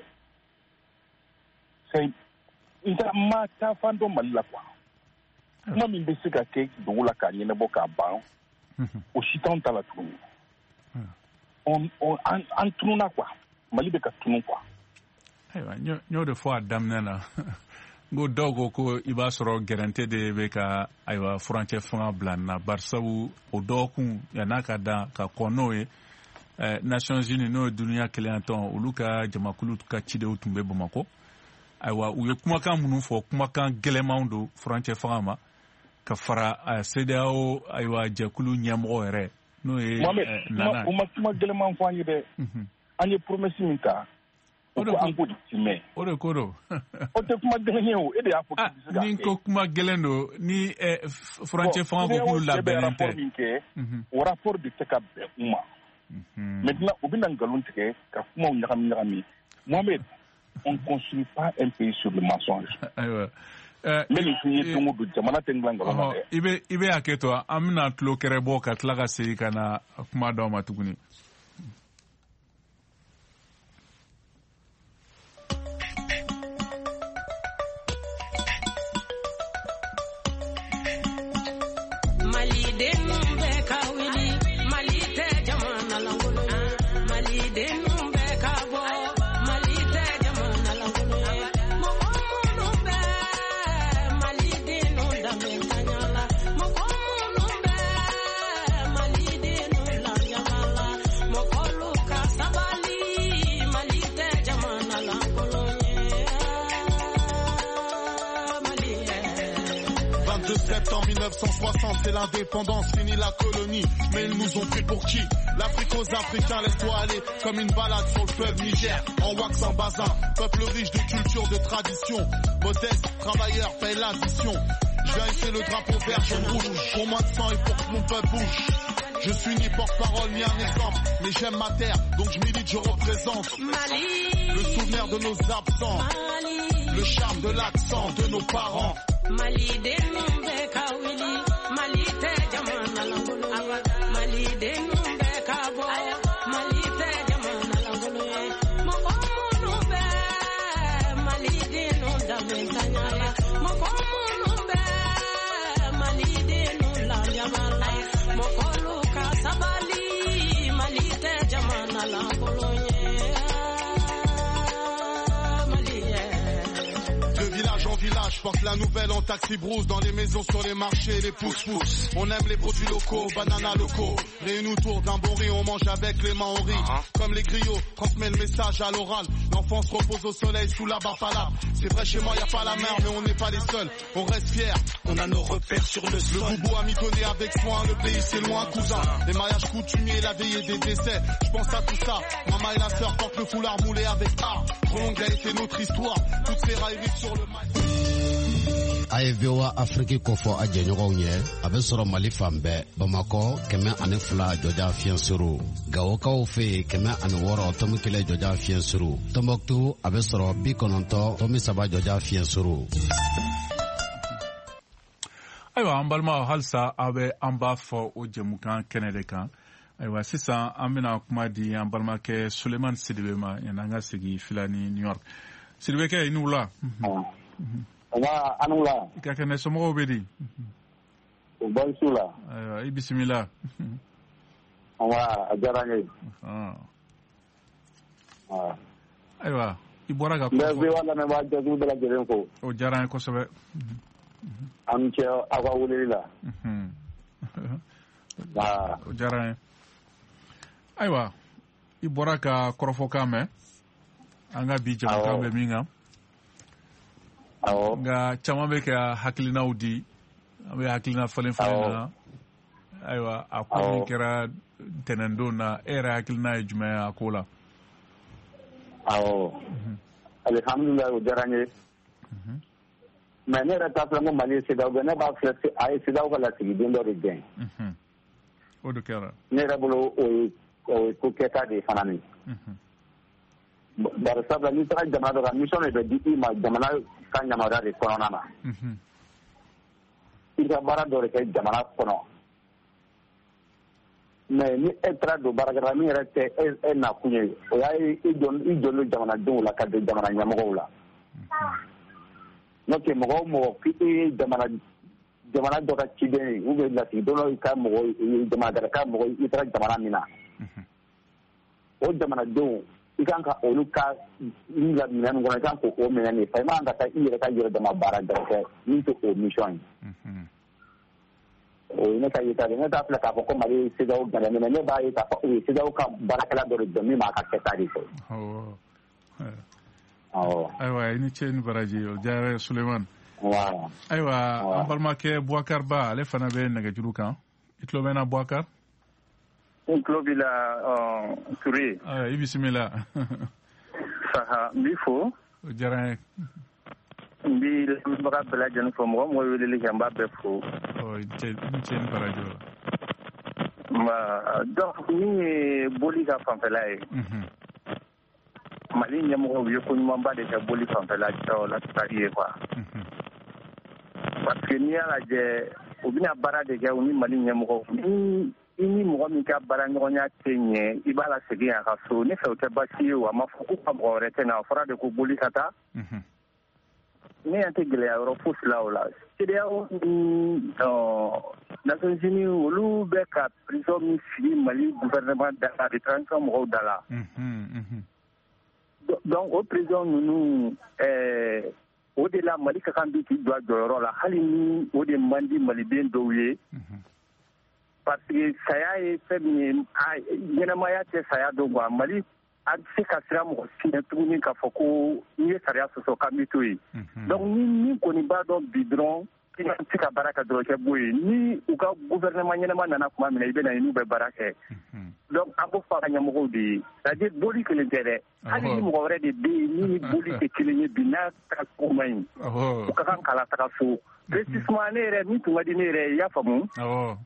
c'est nta ma taa fan dɔ Mali la quoi. Kuma min bɛ se ka kɛ dugu la k'a ɲɛnabɔ k'a ban o si t'anw ta la tuguni. On on an tununa quoi. Mali bɛ ka tunu quoi.
Ayiwa n y'o de fɔ a daminɛ na n ko dɔw ko ko i b'a sɔrɔ gɛrɛnte de bɛ ka ayiwa furancɛ fanga bila nin na bari sabu o dɔgɔkun yan'a ka dan ka kɔn n'o ye Nations Unies n'o ye duniya kelenya tɔn olu ka jamakulu ka cidenw tun bɛ Bamako ayiwa u ye kumakan minnu fɔ kumakan gɛlɛnmanw don furancɛ fanga ma ka fara C E D E A O ayiwa jɛkulu ɲɛmɔgɔ yɛrɛ n'o ye
nana o ma kuma gɛlɛman fɔ an ye dɛ an ye promesse min ta o ko an k'o de timɛ
o de ko don
o tɛ kuma gɛlɛn ye o e de y'a fɔ k'i bɛ se ka kɛ
ni ko kuma gɛlɛn don ni furancɛ fanga ko k'olu labɛnnen tɛ
min kɛ o rapport de tɛ ka bɛn u ma maintenant u bɛna nkalon tigɛ ka kumaw ɲagami ɲagami Mohamed on ne construit pas un pays sur le mensonge.
Ayiwa.
Mais ni tun ye don o don jamana tɛ dilan nkalon na dɛ.
I bɛ i bɛ hakɛ to an bɛna tulo kɛrɛ bɔ ka tila ka segin ka na kuma d'aw ma tuguni.
En mille neuf cent soixante, c'est l'indépendance, fini la colonie. Mais ils nous ont pris pour qui? L'Afrique aux Africains, laisse-toi aller comme une balade sur le fleuve Niger. En wax, en bazin, peuple riche de culture, de tradition. Modeste, travailleur, paye l'addition. Je viens hisser le drapeau vert, jaune, rouge. Pour moins de sang et pour que mon peuple bouge. Je suis ni porte-parole ni un exemple, mais j'aime ma terre, donc je milite, je représente Mali. Le souvenir de nos absents, Mali. Le charme de l'accent de nos parents. Mali de numbe kawili, Mali te jamana langolo, Mali de numbe kabo, Mali te jamana langolo, Mokomo numbe, Mali de nunda mentanyala, Mokomo numbe, Mali de nunda jamala, Mokolo kasabali, Mali te jamana langolo. Village, porte la nouvelle en taxi brousse, dans les maisons, sur les marchés, les pouces-pouces. On aime les produits locaux, bananas locaux. Réunis autour d'un bon riz, on mange avec les mains, on rit. Uh-huh. Comme les griots, transmet le message à l'oral. L'enfance repose au soleil sous la bafala. C'est vrai, chez moi, y a pas la mer, mais on n'est pas les seuls. On reste fiers, on a nos repères sur le sol. Le boubou a mitonné avec soin, le pays c'est loin, cousin. Les mariages coutumiers, la veillée des décès. Je pense à tout ça. Maman et la sœur portent le foulard moulé avec art. Trop longue a été notre histoire. Toutes ces railleries sur le mic.
A ye V O A Afrique kofɔ a jɛɲɔgɔnw ye a bɛ sɔrɔ Mali fan bɛɛ Bamakɔ kɛmɛ ani fila jɔja fiɲɛ suru Gawokaw fɛ yen kɛmɛ ani wɔɔrɔ tɔmi kelen jɔja fiɲɛ suru Tɔnbɔkutu a bɛ sɔrɔ bi kɔnɔntɔn tɔmi saba jɔja fiɲɛ suru.
Ayiwa an balimaw halisa a bɛ an b'a fɔ o jɛmukan kɛnɛ de kan. Ayiwa sisan an bɛna kuma di an balimakɛ Sulemani Sidibe ma yanni an ka segin Filani New York. Sidibe kɛ i ni wula.
Awa anula.
I ka kɛnɛ somɔgɔw bɛ di.
O bɛ su la.
Ayiwa i bisimila.
Awa a diyara n ye.
Ayiwa i bɔra ka.
N bɛ V O A lamɛnbaga jɛkulu bɛɛ lajɛlen fo.
O diyara n ye kosɛbɛ.
An cɛ aw ka weleli la.
O diyara n ye. Ayiwa i bɔra ka kɔrɔfɔkan mɛn an ka bi jamukan bɛ min kan. Nka caman bɛ ka hakilinaw di an bɛ hakilina falen falen na ayiwa a ko min kɛra ntɛnɛndon na e yɛrɛ hakilina ye jumɛn ye a ko la.
Awɔ alihamdulilayi o diyara n ye mɛ ne yɛrɛ t'a filɛ ko Mali ye C E D E A O ne b'a filɛ a ye C E D E A O ka lasigiden dɔ de gɛn.
O de kɛra.
Ne yɛrɛ bolo o ye o ye ko kɛta de ye fana nin. Bari sabula n'i taara jamana dɔ kan mission de bɛ di i ma jamana ka yamaruya de kɔnɔna na. I ka baara dɔ de kɛ jamana kɔnɔ. Mais ni e taara don baarakɛla min yɛrɛ tɛ e nakun ye o y'a ye i jɔlen don jamanadenw la ka don jamana ɲɛmɔgɔw la. N'o tɛ mɔgɔ o mɔgɔ k'i ye jamana jamana dɔ ka ciden ye ou bien lasigidenw dɔ ka mɔgɔ jamana ka mɔgɔ i taara jamana min na. O jamanadenw i kan ka olu ka minɛn ninnu kɔnɔ i kan k'o minɛ de fa i man ka taa i yɛrɛ ka yɛrɛ dama baara dɔ kɛ min tɛ o mission ye. O ye ne ka yeta de ne t'a filɛ k'a fɔ ko Mali ye C E D E A O gɛnɛ mais ne b'a ye k'a fɔ o ye C E D E A O ka baarakɛla dɔ de jɔ min b'a ka kɛta de fɛ.
Ayiwa i ni ce ni baraji o diyara Sulemani. Ayiwa an balimakɛ Bubakari Ba ale fana bɛ nɛgɛjuru kan i tulo bɛ n na Bubakari.
n tulo b'i la Ture.
I bisimila.
Saha n b'i fo.
O diyara n ye.
n b'i lamɛnbaga bɛɛ lajɛlen fo mɔgɔ mɔgɔ weleli kɛ n b'a bɛɛ fo.
Ɔ n cɛ ni baraji la.
Ma donc min ye boli ka fanfɛla ye. Mali ɲɛmɔgɔw ye ko ɲumanba de kɛ boli fanfɛla la tari ye quoi. Parce que n'i y'a lajɛ u bɛna baara de kɛ u ni Mali ɲɛmɔgɔw ni i ni mɔgɔ min ka baara ɲɔgɔnya tɛ ɲɛ i b'a la segin a ka so ne fɛ o tɛ baasi ye wa a ma fɔ ko ka mɔgɔ wɛrɛ tɛ na a fɔra de ko boli ka taa. Ne yan tɛ gɛlɛya yɔrɔ fosi la o la C E D E A O ni Nations Unies olu bɛ ka prison min sigi Mali gouvernement da la de transition mɔgɔw da la. Donc o prison ninnu ɛɛ o de la Mali ka kan bi k'i jɔ a jɔyɔrɔ la hali ni o de man di maliden dɔw ye. Parce que saya ye fɛn min ye ɲɛnamaya tɛ saya dɔn quoi Mali a bɛ se ka siran mɔgɔ si ɲɛ tuguni k'a fɔ ko n'i ye sariya sɔsɔ k'an bɛ to yen. Donc ni min kɔni b'a dɔn bi dɔrɔn i ka se ka baara kɛ dɔrɔn kɛ b'o ye ni u ka gouvernement ɲɛnama nana tuma min na i bɛ na yen n'u bɛ baara kɛ. Donc an b'o fɔ a ka ɲɛmɔgɔw de ye c'est-à-dire boli kelen tɛ dɛ hali ni mɔgɔ wɛrɛ de bɛ yen min ni boli tɛ kelen ye bi n'a ka ko man ɲi u ka kan k'a lataga so. Précisément ne yɛrɛ min tun ka di ne yɛrɛ ye i y'a faamu.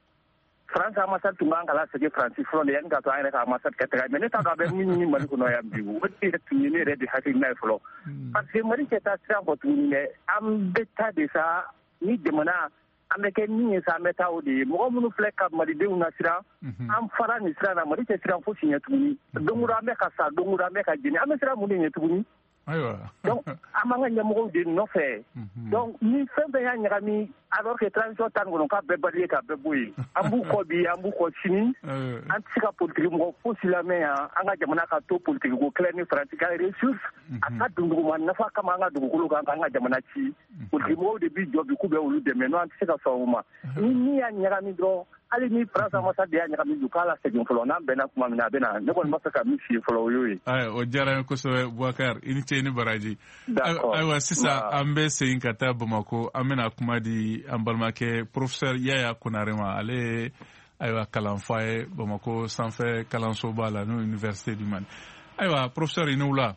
France ambassade tun b'an kala segin Faransi fɔlɔ de yanni ka to an yɛrɛ ka ambassade kɛ taga mais ne t'a dɔn a bɛ min ɲini Mali kɔnɔ yan bi o de yɛrɛ tun ye ne yɛrɛ de hakilina ye fɔlɔ parce que Mali tɛ taa sira fɔ tuguni dɛ an bɛ taa de sa ni jamana an bɛ kɛ min ye sa an bɛ taa o de ye mɔgɔ minnu filɛ ka malidenw nasiran an fara nin sira na Mali tɛ siran fosi ɲɛ tuguni don o don an bɛ ka sa don o don an bɛ ka jeni an bɛ siran mun de ɲɛ tuguni. Donc an b'an ka ɲɛmɔgɔw de nɔfɛ donc ni fɛn fɛn y'a ɲagami alors que transition tan kɔnɔ k'a bɛɛ bali k'a bɛɛ bɔ yen an b'u kɔ bi an b'u kɔ sini an tɛ se ka politiki mɔgɔ fosi lamɛn yan an ka jamana ka to politiki ko kɛlɛ ni Faransi ka ressource a ka don duguma nafa kama an ka dugukolo kan an ka jamana ci politiki mɔgɔw de bi jɔ bi k'u bɛ olu dɛmɛ n'o an tɛ se ka sɔn o ma ni min y'a ɲagami dɔrɔn hali ni France ambassade de y'a ɲagami du k'a la segin fɔlɔ n'an bɛnna kuma min na a bɛ na ne kɔni b'a fɛ ka min f'i ye fɔlɔ o y'o ye.
O diyara n ye kosɛbɛ Boubacar i ni ce i ni baraji. Ayiwa sisan an bɛ segin ka taa Bamako an bɛna kuma di an balimakɛ professeur Yaya Konare ma ale ye ayiwa kalanfa ye Bamako sanfɛ kalansoba la n'o Université du Mali. Ayiwa professeur i ni wula.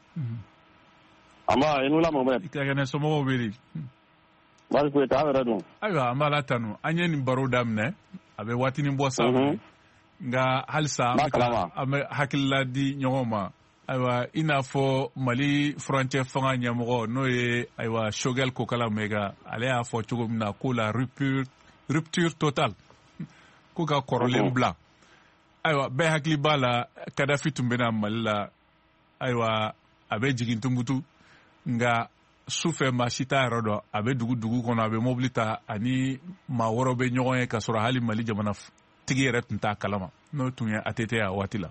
Anba i ni wula Mohamed.
I ka kɛnɛ somɔgɔw bɛ di.
Baasi foyi tɛ an yɛrɛ dun.
Ayiwa an b'a la tanu an ye nin baro daminɛ a bɛ waatinin bɔ sanfɛ nka halisa an bɛ hakilila di ɲɔgɔn ma. Ayiwa i n'a fɔ Mali furancɛ fanga ɲɛmɔgɔ n'o ye ayiwa Choguel Kokala Mayiga ale y'a fɔ cogo min na ko la rupture rupture totale ko ka kɔrɔlen bila ayiwa bɛɛ hakili b'a la Kadafi tun bɛna Mali la ayiwa a bɛ jigin Tunbutu nka sufɛ maa si t'a yɔrɔ dɔn a bɛ dugu dugu kɔnɔ a bɛ mobili ta ani maa wɔɔrɔ bɛ ɲɔgɔn ye ka sɔrɔ hali Mali jamana tigi yɛrɛ tun t'a kalama n'o tun ye A T T a waati la.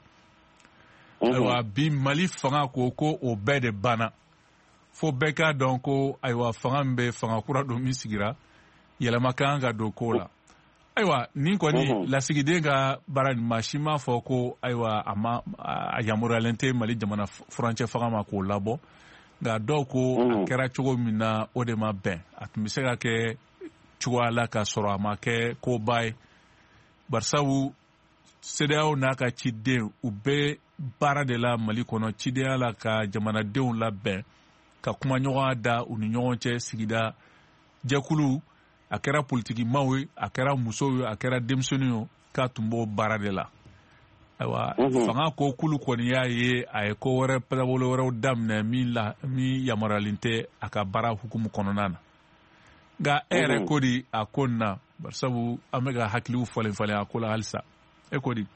Ayiwa bi Mali fanga ko ko o bɛɛ de banna fo bɛɛ k'a dɔn ko ayiwa fanga min bɛ fanga kura dɔ min sigira yɛlɛma kan ka don ko la ayiwa nin kɔni lasigiden ka baara nin maa si m'a fɔ ko ayiwa a ma a yamaruyalen tɛ Mali jamana furancɛ fanga ma k'o labɔ nka dɔw ko a kɛra cogo min na o de ma bɛn a tun bɛ se ka kɛ cogoya la ka sɔrɔ a ma kɛ koba ye barisabu C E D E A O n'a ka ciden u bɛ baara de la Mali kɔnɔ cidenya la ka jamanadenw labɛn ka kuma ɲɔgɔnya da u ni ɲɔgɔn cɛ sigida jɛkulu a kɛra politikimaw ye a kɛra musow ye a kɛra denmisɛnninw ye k'a tun b'o baara de la ayiwa fanga ko kulu kɔni y'a ye a ye ko wɛrɛ pɛrɛbolo wɛrɛw daminɛ min la min yamaruyalen tɛ a ka baara hukumu kɔnɔna na nka e yɛrɛ ko di a ko nin na barisabu an bɛ ka hakiliw falen falen a ko la halisa e ko di.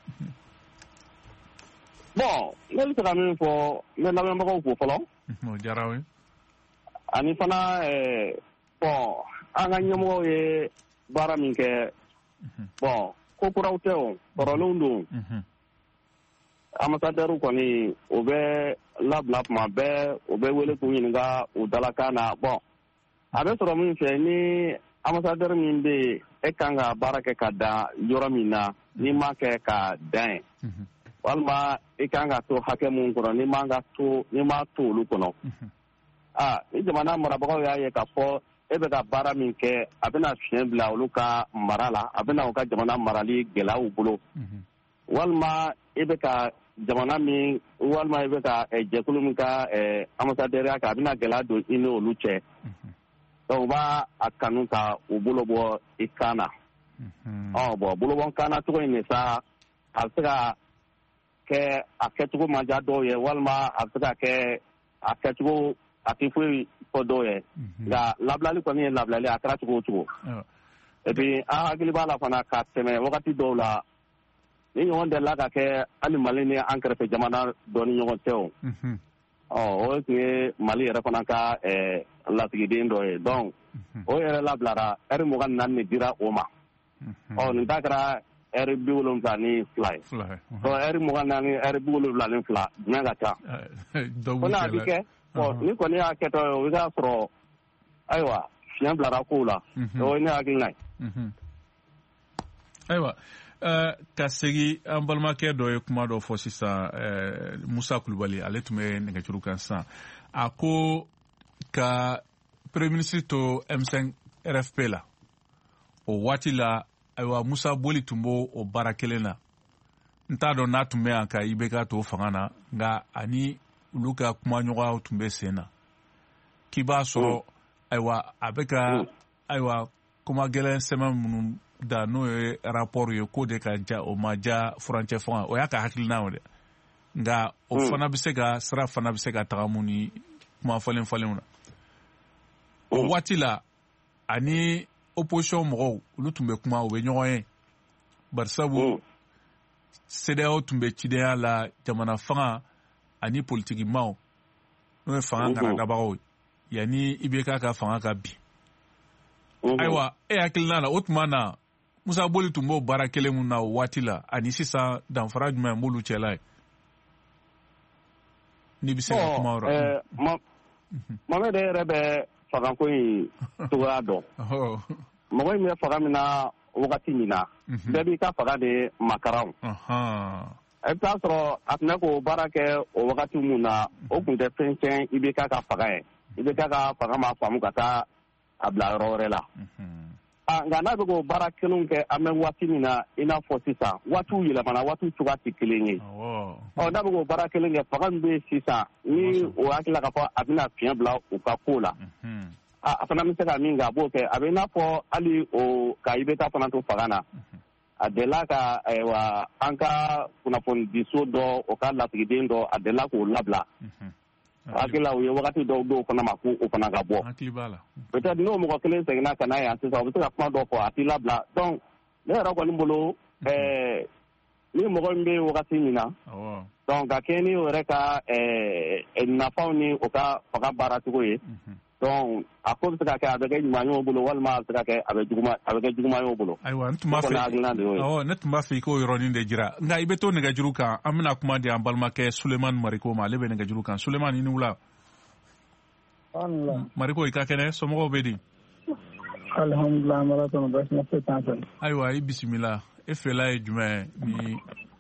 Bon ne bɛ se ka min fɔ n bɛ lamɛnbagaw fo fɔlɔ.
O diyara n ye.
Ani fana bɔn an ka ɲɛmɔgɔw ye baara min kɛ bɔn ko kuraw tɛ o kɔrɔlenw don. Ambassadeur kɔni o bɛ labila tuma bɛɛ o bɛ wele k'u ɲininka u dalakan na bɔn a bɛ sɔrɔ min fɛ ni ambassadeur min bɛ yen e kan ka baara kɛ ka dan yɔrɔ min na n'i ma kɛ ka dan ye. Walima i kan ka to hakɛ mun kɔnɔ n'i ma ka to n'i ma to olu kɔnɔ aa ni jamana marabagaw y'a ye k'a fɔ e bɛ ka baara min kɛ a bɛna fiɲɛ bila olu ka mara la a bɛna u ka jamana marali gɛlɛyaw bolo walima i bɛ ka jamana min walima i bɛ ka jɛkulu min ka ambassadeur kan a bɛna gɛlɛya don i n'olu cɛ donc u b'a a kanu ka u bolo bɔ i kan na ɔ bon bolobɔ kan na cogo in de sa a bɛ se ka kɛ a kɛcogo man diya dɔw ye walima a bɛ se ka kɛ a kɛcogo a tɛ foyi fɔ dɔw ye nka labilali kɔni ye labilali a kɛra cogo o cogo et puis an hakili b'a la fana ka tɛmɛ wagati dɔw la ni ɲɔgɔn delila ka kɛ hali Mali ni an kɛrɛfɛ jamana dɔ ni ɲɔgɔn cɛ o ɔ o tun ye Mali yɛrɛ fana ka lasigiden dɔ ye donc o yɛrɛ labilara ɛri mugan ni naani de dira o ma ɔ nin ta kɛra ɛri bi wolonwula ni fila ye donc ɛri mugan naani ɛri bi wolonwula ni fila jumɛn ka ca ko n'a bɛ kɛ bon ni kɔni y'a kɛtɔ ye o bɛ k'a sɔrɔ ayiwa fiɲɛ bilara kow la o ye ne hakilina ye
ayiwa ka segi an balimakɛ dɔ ye kuma dɔ fɔ sisan Musa Kulubali ale tun bɛ nɛgɛjuru kan sisan a ko ka premier ministre to M cinq R F P la o waati la ayiwa Musa Boli tun b'o o baara kelen na n t'a dɔn n'a tun bɛ yan ka I B K to fanga na nka ani olu ka kumaɲɔgɔnw tun bɛ sen na k'i b'a sɔrɔ ayiwa a bɛ ka ayiwa kuma gɛlɛn sɛbɛn minnu da n'o ye rapport ye ko de ka ja o ma ja furancɛ fanga o y'a ka hakilina o dɛ nka o fana bɛ se ka sira fana bɛ se ka taga mun ni kuma falen falenw na o waati la ani opposition mɔgɔw olu tun bɛ kuma o bɛ ɲɔgɔn ye barisabu C D E A O tun bɛ cidenya la jamana fanga ani politiki maaw n'o ye fanga ŋanadabagaw ye yanni I B K ka fanga ka bin ayiwa e hakilina la o tuma na Musa Boli tun b'o baara kelen mun na o waati la ani sisan danfara jumɛn b'olu cɛla ye n'i bɛ se ka kuma o yɔrɔ.
Mamɛdi yɛrɛ bɛ fangako in cogoya dɔn mɔgɔ in bɛ fanga min na wagati min na bɛɛ b'i ka fanga de makara o i bɛ taa sɔrɔ a tun bɛ k'o baara kɛ o wagati mun na o tun tɛ fɛn tiɲɛ I B K ka fanga ye I B K ka fanga ma faamu ka taa a bila yɔrɔ wɛrɛ la nka n'a bɛ k'o baara kelenw kɛ an bɛ waati min na i n'a fɔ sisan waatiw yɛlɛmana waatiw cogoya tɛ kelen ye ɔ n'a bɛ k'o baara kelen kɛ fanga min bɛ sisan ni o hakili la ka fɔ a bɛna fiɲɛ bila u ka ko la a fana bɛ se ka min kɛ a b'o kɛ a bɛ i n'a fɔ hali o ka I B K fana to fanga na a delila ka ayiwa an ka kunnafonidiso dɔ o ka lasigiden dɔ a delila k'o labila hakili la u ye wagati dɔw dɔw fana ma ko o fana ka bɔ peut-être n'o mɔgɔ kelen seginna ka na yan sisan o bɛ se ka kuma dɔ fɔ a t'i labila donc ne yɛrɛ kɔni bolo ɛɛ ni mɔgɔ min bɛ wagati min na donc ka kɛ ni o yɛrɛ ka ɛɛ nafaw ni o ka fanga baara cogo ye donc a ko bɛ se ka kɛ a bɛ kɛ ɲuman ye o bolo walima a bɛ se ka kɛ a bɛ juguman a bɛ kɛ juguman ye o bolo.
Ayiwa n tun b'a fɛ awɔ ne tun b'a fɛ i k'o yɔrɔnin de jira nka I bɛ to nɛgɛjuru kan an bɛna kuma di an balimakɛ Sulemani Mariko ma ale bɛ nɛgɛjuru kan Sulemani i ni wula. Mariko i ka kɛnɛ somɔgɔw bɛ di.
Alhamdulilah an bala tɔnɔ basi ma foyi t'an fɛ.
Ayiwa i bisimila e fɛla ye jumɛn ni.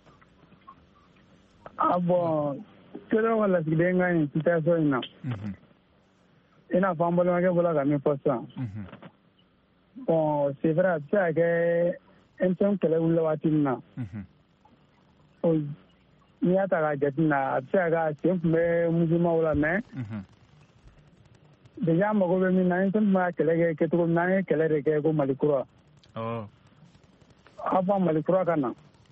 ah bon kɛlɛ ka lasigiden ka nin situation in na. I n'a fɔ an balimakɛ bɔra ka min fɔ sisan bon c'est vrai a bɛ se ka kɛ M cinq kɛlɛ wulila waati min na n'i y'a ta k'a jateminɛ a bɛ se ka kɛ a sen tun bɛ musulmanw la mais déjà an mago bɛ min na M cinq tun bɛ ka kɛlɛ kɛ kɛcogo min na an ye kɛlɛ de kɛ ko Mali kura avant Mali kura ka na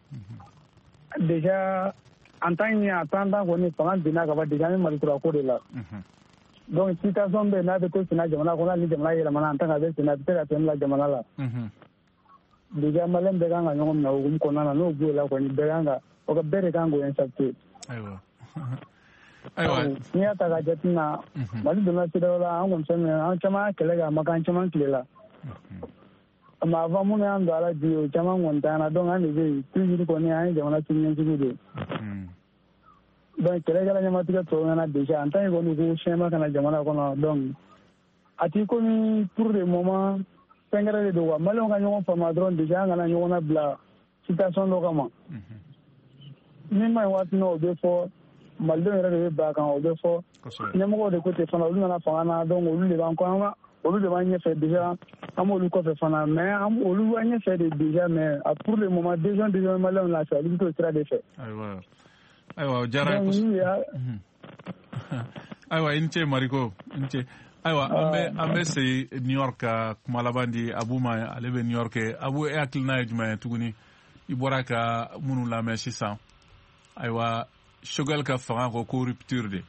déjà en tant que en tant que kɔni fanga binna ka ban déjà an bɛ Mali kura ko de la. Donc situation bɛ n'a bɛ to senna jamana kɔnɔ ni jamana yɛlɛmana en tant que a bɛ senna a bɛ se ka tɛmɛ la jamana la. Déjà maliyɛn bɛɛ kan ka ɲɔgɔn minɛ o hukumu kɔnɔna na n'o b'o la kɔni bɛɛ kan ka o ka bɛɛ de kan k'o insister.
Ayiwa.
Ayiwa. N'i y'a ta k'a jateminɛ Mali donna C D E A O la an kɔni fɛn min an caman kɛlɛ kɛ a ma kan caman tile la. Mais avant minnu y'an don a la bi o caman kɔni t'an na donc an de bɛ yen toujours kɔni an ye jamana siniɲɛsigi de ye. Donc kɛlɛkɛla ɲɛmatigɛ tɔw ɲɛna déjà en tant que kɔni ko fiɲɛba kana jamana kɔnɔ donc a t'i komi pour le moment fɛn gɛrɛ de don wa maliyɛnw ka ɲɔgɔn faamuya dɔrɔn déjà an kana ɲɔgɔn labila situation dɔ kama min ma ɲi waati min na o bɛ fɔ malidenw yɛrɛ de bɛ ban a kan o bɛ fɔ ɲɛmɔgɔw de ko ten fana olu nana fanga na donc olu de b'an kɔ olu de b'a ɲɛfɛ déjà an b'olu kɔfɛ fana mais olu b'a ɲɛfɛ de déjà mais pour le moment déjà déjà maliyɛnw lafiya olu bɛ t'o sira de fɛ.
ayiwa ayiwa o diyara ye ayiwa i ni ce Mariko i ni ce ayiwa an bɛ an bɛ segin New York ka kuma laban di Abu ma ale bɛ New York Abu e hakilina ye jumɛn ye tuguni i bɔra ka minnu lamɛn sisan ayiwa Choguel ka fanga ko ko rupture de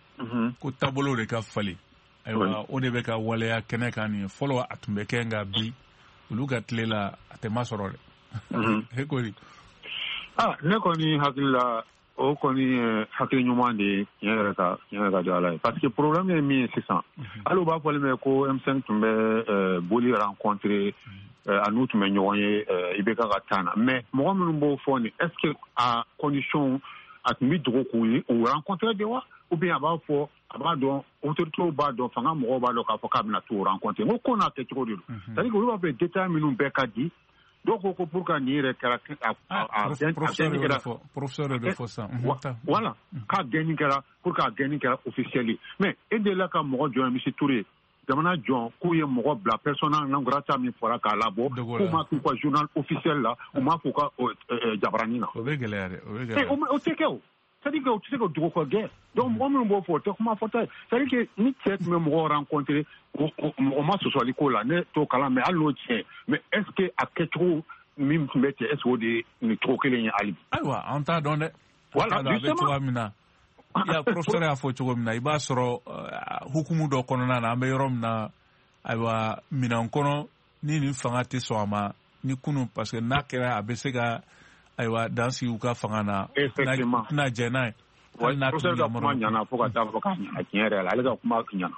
ko taabolo de ka falen ayiwa o de bɛ ka waleya kɛnɛ kan nin fɔlɔ a tun bɛ kɛ nka bi olu ka tile la a tɛ masɔrɔ dɛ e ko di
ah ne kɔni hakili la o kɔni hakili ɲuman de ye tiɲɛ yɛrɛ ka tiɲɛ yɛrɛ ka di Ala ye parce que problème ye min ye sisan hali u b'a fɔlen bɛ ko M cinq tun bɛ boli rencontre a n'u tun bɛ ɲɔgɔn ye I B K ka taa na mais mɔgɔ minnu b'o fɔ nin est ce que a condition a tun bɛ dogo k'u u rencontre de wa ou bien a b'a fɔ a b'a dɔn autorités b'a dɔn fanga mɔgɔw b'a dɔn k'a fɔ k'a bɛna t'u rencontre n ko ko n'a kɛcogo de don c'est à dire que olu b'a fɛ détail minnu bɛɛ ka di dɔw ko ko pour que nin yɛrɛ kɛra a gɛnni kɛra
professeur de fɔ sisan
voilà k'a gɛnni kɛra pour que a gɛnni kɛra officiel ye mais e delila ka mɔgɔ jɔn Misi Ture jamana jɔn k'u ye mɔgɔ bila persona non grata min fɔra k'a labɔ k'u ma k'u ka journal officiel la u ma k'u ka jabaranin na
o bɛ gɛlɛya dɛ o bɛ gɛlɛya
o tɛ kɛ o c'est-à-dire que o tɛ se ka dogo ka gɛn donc mɔgɔ minnu b'o fɔ o tɛ kuma fɔta ye c'est-à-dire que ni cɛ tun bɛ mɔgɔ rencontré mɔgɔ ma sɔsɔli ko la ne t'o kalan mais hali n'o tiɲɛ mais est ce que a kɛcogo min tun bɛ cɛ est ce que o de ye nin cogo kelen ye hali bi.
ayiwa an t'a dɔn dɛ.
voilà
a bɛ cogoya min na ya professeur y'a fɔ cogo min na i b'a sɔrɔ hukumu dɔ kɔnɔna na an bɛ yɔrɔ min na ayiwa minɛn kɔnɔ ni nin fanga tɛ sɔn a ma ni kunun parce que n'a kɛra a bɛ se ka ayiwa dan sigi u ka fanga na n'a jɛ n'a ye.
professeur ka kuma ɲana fo ka taa fɔ k'a ɲana tiɲɛ yɛrɛ la ale ka kuma ɲana.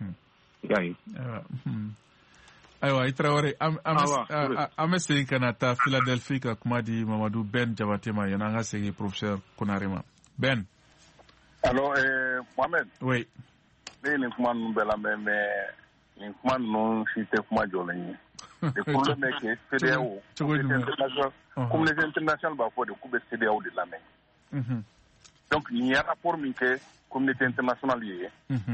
i y'a ye.
ayiwa i Tarawele an bɛ segin ka na taa Philadelphie ka kuma di Mamadu Ben Jabate ma yanni an ka segin professeur Konare ma Ben.
allo Mohamed.
oui.
ne ye nin kuma ninnu bɛɛ lamɛn mais nin kuma ninnu si tɛ kuma jɔlen ye. le problème est que C D A O communauté internationale b'a fɔ de k'u bɛ C D A O de lamɛn. donc nin ye rapport min kɛ communauté internationale ye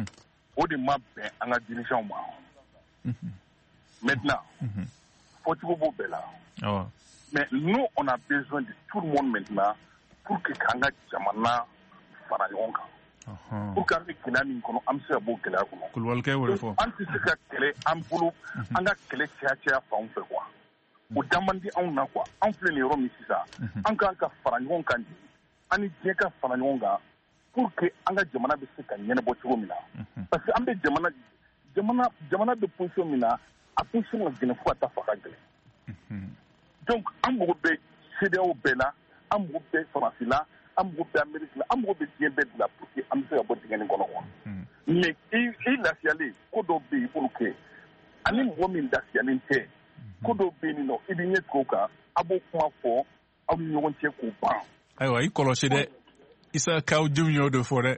o de ma bɛn an ka dirigeants ma. maintenant fɔcogo b'o bɛɛ la mais nous on a besoin de tout le monde maintenant pour que k'an ka jamana fara ɲɔgɔn kan pour que an bɛ gɛlɛya min kɔnɔ an bɛ se ka bɔ gɛlɛya kɔnɔ.
Kulubalikɛ y'o de fɔ.
an tɛ se ka kɛlɛ an bolo an ka kɛlɛ caya caya fan fɛ quoi o da man di anw na quoi an filɛ nin yɔrɔ min sisan an kan ka fara ɲɔgɔn kan de an ni diɲɛ ka fara ɲɔgɔn kan pour que an ka jamana bɛ se ka ɲɛnabɔ cogo min na parce que an bɛ jamana jamana jamana bɛ position min na a position ka gɛlɛn fo ka taa fɔ ka gɛlɛn donc an mago bɛ C D A O bɛɛ la an mago bɛ Faransi la an mago bɛ Amérique la an mago bɛ diɲɛ bɛɛ de la pour que an bɛ se ka bɔ dingɛ nin kɔnɔ quoi mais i i lafiyalen ko dɔw bɛ yen i b'olu kɛ ani mɔgɔ min lafiyalen tɛ ko dɔw bɛ yen nɔ i bɛ ɲɛ tugu o kan a b'o kuma fɔ aw ni ɲɔgɔn cɛ k'o ban.
ayiwa i kɔlɔsi dɛ Isa kaw jum y'o de fɔ dɛ.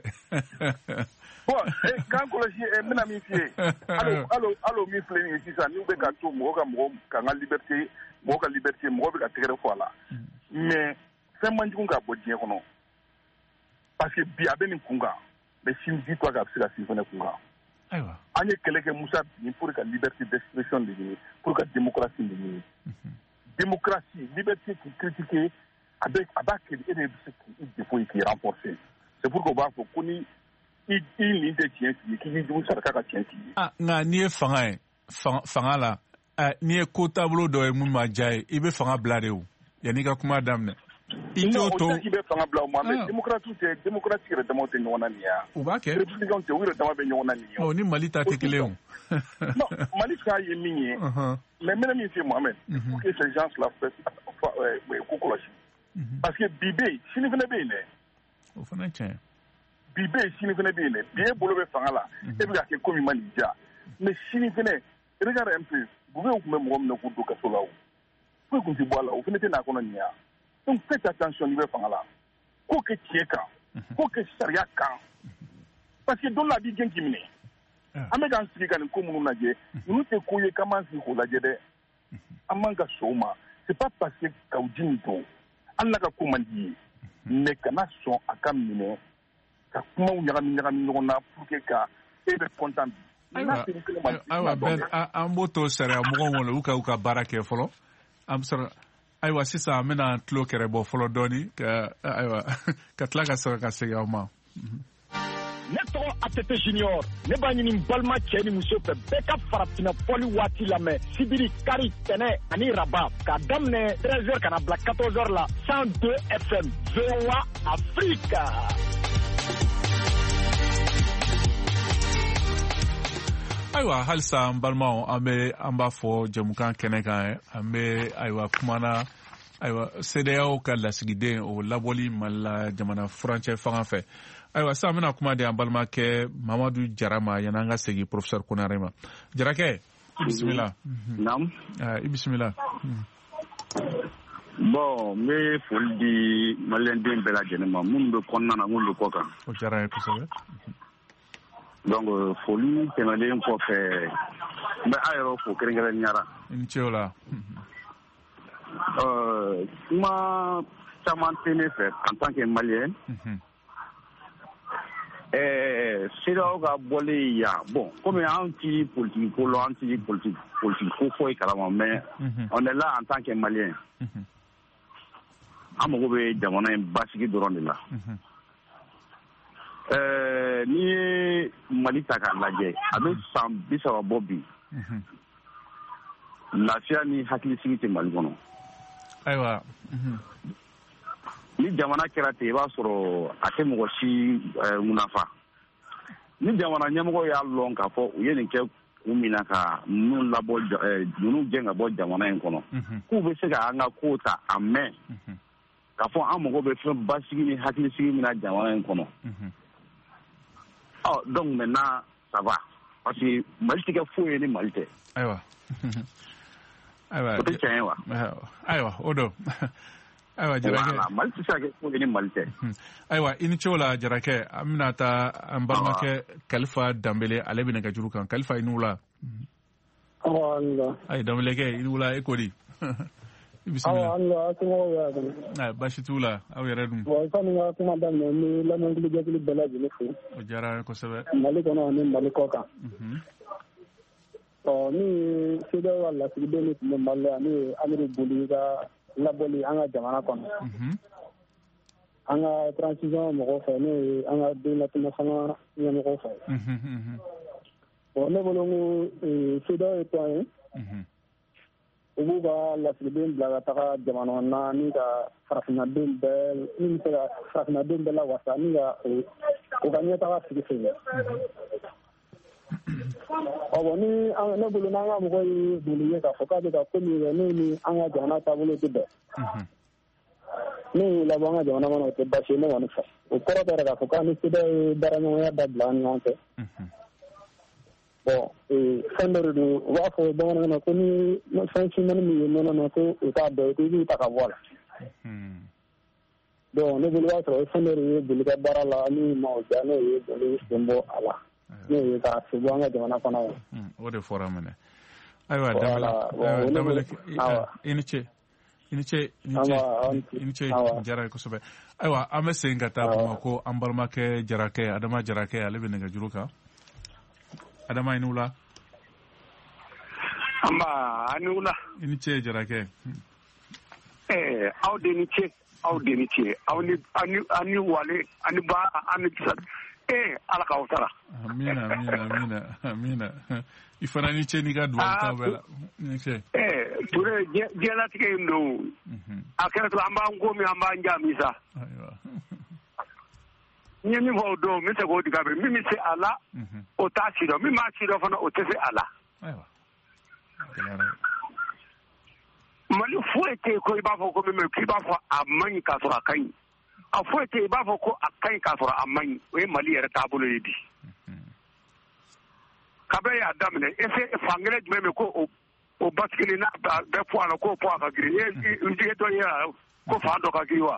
bon k'an kɔlɔsi n bɛna min f'i ye hali hali min filɛ nin ye sisan n'u bɛ ka to mɔgɔ ka mɔgɔ k'an ka liberté mɔgɔ ka liberté mɔgɔ bɛ ka tɛgɛrɛ fɔ a la mais fɛn man jugu ka bɔ diɲɛ kɔnɔ parce que bi a bɛ nin kun kan mais sini di to a bɛ se ka sini fana kun kan.
ayiwa
an ye kɛlɛ kɛ Musa Bini pour ka liberté d'expression de ɲini pour ka démocratie de ɲini démocratie liberté k'i critiquer a bɛ a b'a kɛ e de bɛ se k'i défaut k'i renforcer c'est pour que u b'a fɔ ko ni i i nin tɛ tiɲɛ f'i ye k'i k'i jugu saraka ka tiɲɛ f'i ye.
ah nka n'i ye fanga ye fanga la n'i ye ko taabolo dɔ ye mun ma diya ye i bɛ fanga bila de o yanni ka kuma daminɛ.
i t'o to non o tɛ k'i bɛ fanga bila o ma mais démocratie tɛ démocratie yɛrɛ damaw tɛ ɲɔgɔn na nin ye wa.
u b'a kɛ
républicain tɛ u yɛrɛ dama bɛ ɲɔgɔn na nin ye.
ɔ ni Mali ta tɛ kelen o.
non Mali ta ye min ye mais n bɛna min f'i ye Mohamed il faut que ces gens là fassent ko kɔlɔsi parce que bi bɛ yen sini fana bɛ yen dɛ.
o fana tiɲɛ.
bi bɛ yen sini fana bɛ yen dɛ bi e bolo bɛ fanga la e bɛ ka kɛ ko min ma nin diya mais sini fana regarde un peu guwɛnw tun bɛ mɔgɔ min na k'u don kaso la o foyi tun tɛ bɔ a la o fana tɛ n'a kɔnɔ nin ye donc faites attention n'i bɛ fanga la k'o kɛ tiɲɛ kan k'o kɛ sariya kan parce que don la a b'i gɛn k'i minɛ an bɛ k'an sigi ka nin ko minnu lajɛ ninnu tɛ ko ye k'an b'an sigi k'o lajɛ dɛ an man ka sɔn o ma c'est pas parce que k'aw ji nin don hali n'a ka ko man di ye mais kana sɔn a ka minɛ ka kumaw ɲagami ɲagami ɲɔgɔn na pour que ka e bɛ content bi
ayiwa Ben an b'o to sariya mɔgɔw wele u ka u ka baara kɛ fɔlɔ an bɛ sɔrɔ ayiwa sisan an bɛna tulo kɛrɛ bɔ fɔlɔ dɔɔni ka ayiwa ka tila ka sɔrɔ ka segin aw ma.
Ne tɔgɔ Atete Junior ne b'a ɲini balima cɛ ni muso fɛ bɛɛ ka farafinna fɔli waati lamɛn sibiri kari tɛnɛ ani raba k'a daminɛ treize heures kana bila quatorze heures la cent deux F M V O A Afrique.
ayiwa halisa an balimaw an bɛ an b'a fɔ jɛmukan kɛnɛ kan an bɛ ayiwa kumana ayiwa C D E A O ka lasigiden o labɔli Mali la jamana furancɛ fanga fɛ. ayiwa sisan an bɛna kuma di an balimakɛ Mamadu Jara ma yanni an ka segin Professeur Konare ma. Jarakɛ i bisimila.
Naam.
i bisimila.
Bon n bɛ foli di maliyɛnden bɛɛ lajɛlen ma minnu bɛ kɔnɔna na minnu bɛ kɔ kan.
o diyara n ye kosɛbɛ.
donc foli tɛmɛnen kɔfɛ n bɛ a yɛrɛ fo kɛrɛnkɛrɛnniyara.
i ni ce o la.
kuma caman tɛ ne fɛ en tant que maliyɛn. C D E A O ka bɔlen yan bon komi an ti politique ko lɔn an ti politique politique ko foyi kalama mais on est là en tant que malien an mago bɛ jamana in basigi dɔrɔn de la. n'i ye Mali ta k'a lajɛ a bɛ san bi saba bɔ bi lafiya ni hakilisigi tɛ Mali kɔnɔ.
ayiwa.
ni jamana kɛra ten i b'a sɔrɔ a tɛ mɔgɔ si munafa ni jamana ɲɛmɔgɔ y'a lɔn k'a fɔ u ye nin kɛ kun min na ka ninnu labɔ ninnu gɛn ka bɔ jamana in kɔnɔ k'u bɛ se ka an ka ko ta a mɛn k'a fɔ an mago bɛ fɛn basigi ni hakilisigi min na jamana in kɔnɔ. ɔ donc maintenant ça va parce que Mali tɛ kɛ foyi ye ni Mali tɛ.
ayiwa. ayiwa
o tɛ tiɲɛ ye wa.
ayiwa o don. ayiwa Jarakɛ
Mali tɛ se ka kɛ foyi ye ni Mali tɛ.
ayiwa i ni ce o la Jarakɛ an bɛna taa an balimakɛ Kalifa Danbele ale bɛ nɛgɛjuru kan Kalifa i ni wula. ayi Danbelekɛ i ni wula e ko di. i bisimila. ayi baasi t'u la aw yɛrɛ dun.
bon sani ka kuma daminɛ ni lamɛnninkɛjɛkulu bɛɛ lajɛlen fo.
o diyara n ye kosɛbɛ.
Mali kɔnɔ ani Mali kɔ kan. ɔ ni C D E A O ka lasigiden min tun bɛ Mali la ni Amidu Boli ka labɔli an ka jamana kɔnɔ. an ka transition mɔgɔw fɛ n'o ye an ka denlatinɛ fanga ɲɛmɔgɔw fɛ. bon ne bolo ko C D E A O ye tɔn ye. u b'u ka lasigiden bila ka taga jamana na ni ka farafinnaden bɛɛ ni bɛ se ka farafinnaden bɛɛ lawasa ni ka u ka ɲɛtaga sigi sen fɛ. ɔ bon ni ne bolo n'an ka mɔgɔ ye Boli ye k'a fɔ k'a bɛ ka ko min kɛ n'o ni an ka jamana taabolo tɛ bɛn. ne y'u labɔ an ka jamana kɔnɔ o tɛ baasi ye ne kɔni fɛ. o kɔrɔ tɛ k'a fɔ k'a ni C D E A O ye baaraɲɔgɔnya dabila an ni ɲɔgɔn cɛ. bon fɛn dɔ de don u b'a fɔ bamanankan na ko ni fɛn simani min ye nɔnɔ na ko u t'a dɔn ko i b'i ta ka bɔ a la. donc ne bolo b'a sɔrɔ fɛn dɔ de ye Boli ka baara la ni maaw ja n'o ye Boli sen bɔ a la. n'o ye ka se bɔ an ka jamana kɔnɔ yan.
o de fɔra minɛ. ayiwa Danbele i ni ce i ni ce i ni ce diyara ye kosɛbɛ. ayiwa an bɛ segin ka taa Bamakɔ an balimakɛ Jarakɛ Adama Jarakɛ ale bɛ nɛgɛjuru kan. Adama i ni wula.
Anba a ni wula.
i ni ce Jarakɛ.
ɛɛ aw de ni ce aw de ni ce aw ni a ni wale a ni ba a ni kisa ee ala k'aw sara.
amina amina amina amina i fana ni ce n'i ka dugawu ta bɛɛ la.
ɛɛ Ture diɲɛlatigɛ in don a kɛra to an b'an ko min an b'an jaabi sa. n ye min fɔ o don n bɛ se k'o diga bɛ min bɛ se a la o t'a si dɔn min b'a si dɔn fana o tɛ se a la. Mali foyi tɛ ko i b'a fɔ ko min bɛ k'i b'a fɔ a man ɲi k'a sɔrɔ a ka ɲi a foyi tɛ i b'a fɔ ko a ka ɲi k'a sɔrɔ a man ɲi o ye Mali yɛrɛ taabolo ye bi. Kabɛ y'a daminɛ ese fankelen jumɛn bɛ ko o basigili n'a bɛɛ fɔ a la k'o fɔ a ka girin e jigi dɔ ye ko fan dɔ ka girin wa.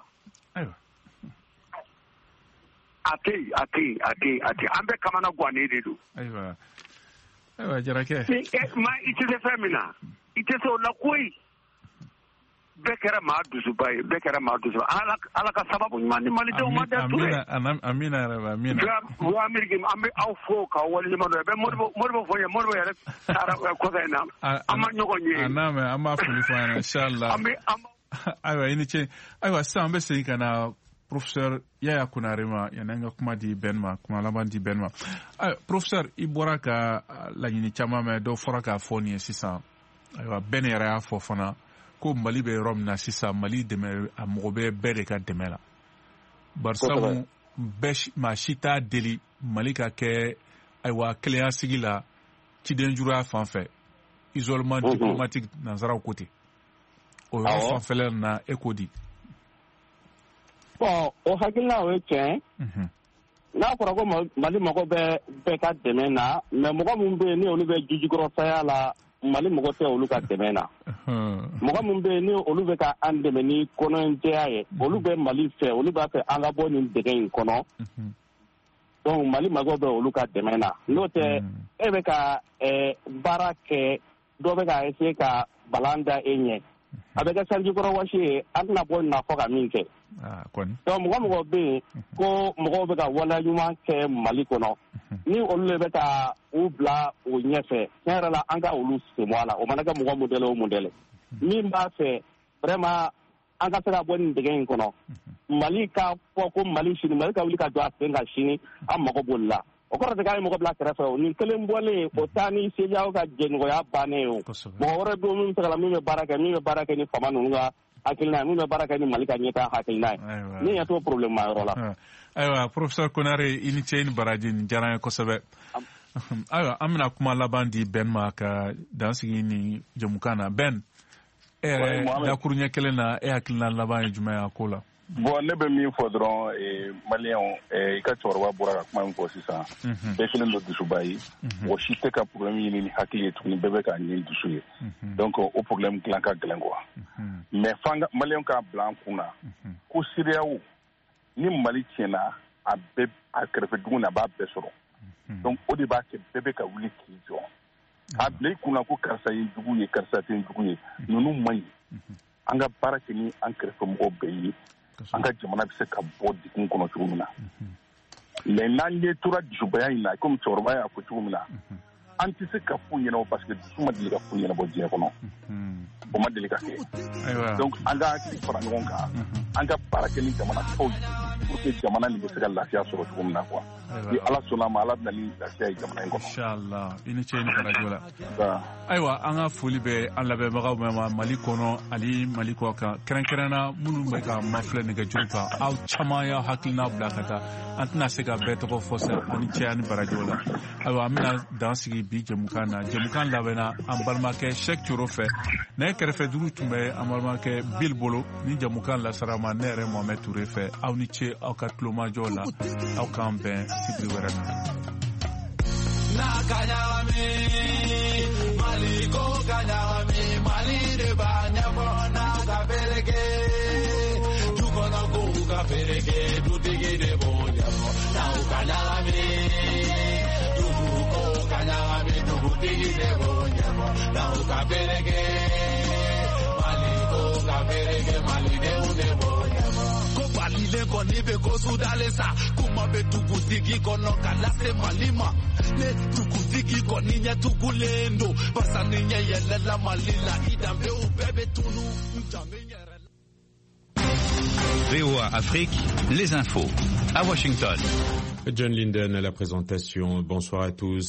a tɛ yen a tɛ yen a tɛ yen a tɛ yen an bɛɛ kamana gannen de don.
ayiwa ayiwa Jarakɛ.
ma i tɛ se fɛn min na i tɛ se o la koyi bɛɛ kɛra maa dusuba ye bɛɛ kɛra maa dusuba ala ala ka sababu ɲuman di malidenw ma dɛ Ture
amina yɛrɛ amina
wa Ameriki an bɛ aw fo k'aw waleɲuman dɔn bɛ Modibo Modibo fɔ n ye Modibo yɛrɛ taara kɔsa in na an ma ɲɔgɔn ye
a n'a mɛn an b'a foli fɔ an ɲɛna inchallah ayiwa i ni ce ayiwa sisan an bɛ segin ka na professeur Yaya Konare ma yanni an ka kuma di Ben ma kuma laban di Ben ma professeur i bɔra ka laɲini caman mɛn dɔw fɔra k'a fɔ nin ye sisan ayiwa Ben yɛrɛ y'a fɔ fana ko Mali bɛ yɔrɔ min na sisan Mali dɛmɛ a mɔgɔ bɛ bɛɛ de ka dɛmɛ la barisabu bɛɛ maa si t'a deli Mali ka kɛ ayiwa kelenya sigi la ciden juguya fan fɛ isolement diplomatique nanzaraw ko ten o yɔrɔ fanfɛla na e ko di.
Bon o hakilina o ye tiɲɛ n'a fɔra ko Mali mɔgɔ bɛ bɛɛ ka dɛmɛ na mais mɔgɔ minnu bɛ yen ni olu bɛ jijikɔrɔsaya la Mali mɔgɔ tɛ olu ka dɛmɛ na mɔgɔ minnu bɛ yen ni olu bɛ ka an dɛmɛ ni kɔnɔjɛya ye olu bɛ Mali fɛ olu b'a fɛ an ka bɔ nin dɛgɛ in kɔnɔ donc Mali mɔgɔ bɛ olu ka dɛmɛ na n'o tɛ e bɛ ka baara kɛ dɔ bɛ ka essayer ka balan da e ɲɛ a bɛ kɛ sanjikɔrɔ wɔsi ye an tɛna bɔ nin na fɔ ka min kɛ donc mɔgɔ mɔgɔ bɛ yen ko mɔgɔw bɛ ka waleya ɲuman kɛ Mali kɔnɔ ni olu de bɛ ka u bila u ɲɛfɛ tiɲɛ yɛrɛ la an ka olu sen bɔ a la o mana kɛ mɔgɔ modèle o modèle min b'a fɛ vraiment an ka se ka bɔ nin dɛgɛ in kɔnɔ Mali ka fɔ ko Mali sini Mali ka wuli ka jɔ a sen kan sini an mago b'olu la o kɔrɔ tɛ k'a ye mɔgɔ bila kɛrɛfɛ o nin kelen bɔlen o taa ni C E D E A O ka jɛɲɔgɔnya bannen o mɔgɔ wɛrɛ don min bɛ se ka la min bɛ baara kɛ min bɛ baara kɛ ni fama ninnu ka hakilina ye min bɛ baara kɛ ni Mali ka ɲɛtaa hakilina ye ne ɲɛ t'o problème ma yɔrɔ la.
Ayiwa professeur Konare i ni ce i ni baraji nin diyara n ye kosɛbɛ ayiwa an bɛna kuma laban di Ben ma ka dansigi ni jamukan na Ben e yɛrɛ dakuru ɲɛ kelen na e hakilina laban ye jumɛn ye a ko la.
Bon ne bɛ min fɔ dɔrɔn maliyɛnw i ka cɛkɔrɔba bɔra ka kuma min fɔ sisan bɛɛ kelen don dusuba ye mɔgɔ si tɛ ka problème ɲini ni hakili ye tuguni bɛɛ bɛ ka ɲini dusu ye donc o problème dilan ka gɛlɛn quoi mais f'an ka maliyɛnw k'a bila an kun na ko C E D E A O ni Mali tiɲɛna a bɛɛ a kɛrɛfɛ dugu na a b'a bɛɛ sɔrɔ donc o de b'a kɛ bɛɛ bɛ ka wuli k'i jɔ a bila i kun na ko karisa ye jugu ye karisa tɛ jugu ye ninnu man ɲi an ka baara kɛ ni an kɛrɛfɛ mɔgɔw bɛɛ ye an ka jamana bɛ se ka bɔ degun kɔnɔ cogo min na mais n'an ye tora dusubaya in na komi cɛkɔrɔba y'a fɔ cogo min na an tɛ se ka fu ɲɛnabɔ parce que dusu ma deli ka fu ɲɛnabɔ diɲɛ kɔnɔ o ma deli ka kɛ donc an ka hakili fara ɲɔgɔn kan an ka baara kɛ ni jamana tɔw ye pour que jamana nin bɛ se ka lafiya sɔrɔ cogo min na quoi ni ala sɔnna ma ala bɛna ni lafiya ye jamana in kɔnɔ
inchallah i ni ce i ni barajo la ayiwa an ka foli bɛ an lamɛnbagaw bɛɛ ma Mali kɔnɔ ani Mali kɔ kan kɛrɛnkɛrɛnna minnu bɛ ka mafilɛ nɛgɛjuru kan aw caman y'aw hakilina bila ka taa an tɛna se ka bɛɛ tɔgɔ fɔ sisan ani cɛ ani barajo la ayiwa an bɛna dan sigi bi jamukan na jamukan labɛnna an balimakɛ Sɛki Coro fɛ ne kɛrɛfɛ duuru tun bɛ an balimakɛ Bill bolo ni jamukan lasara ma ne yɛrɛ Mohamed Ture fɛ aw ni ce aw ka tulomajɔ la aw k'an bɛn sibiri wɛrɛ na. Mali ko kanyami Mali de banyamo na ka bereke tu kono ko ka bereke tu tigi de bonyamo na kanyami tu ko kanyami tu tigi de bonyamo na ka bereke Mali ko ka bereke Mali de une bonyamo ko Mali le koni be ko sudalesa kuma be tukutiki kono kala se malima le tukutiki koni nya tukulendo basani nya yelela malila idambe ubebe tunu
V O A Afrique, les infos à Washington.
John Linden à la présentation. Bonsoir à tous.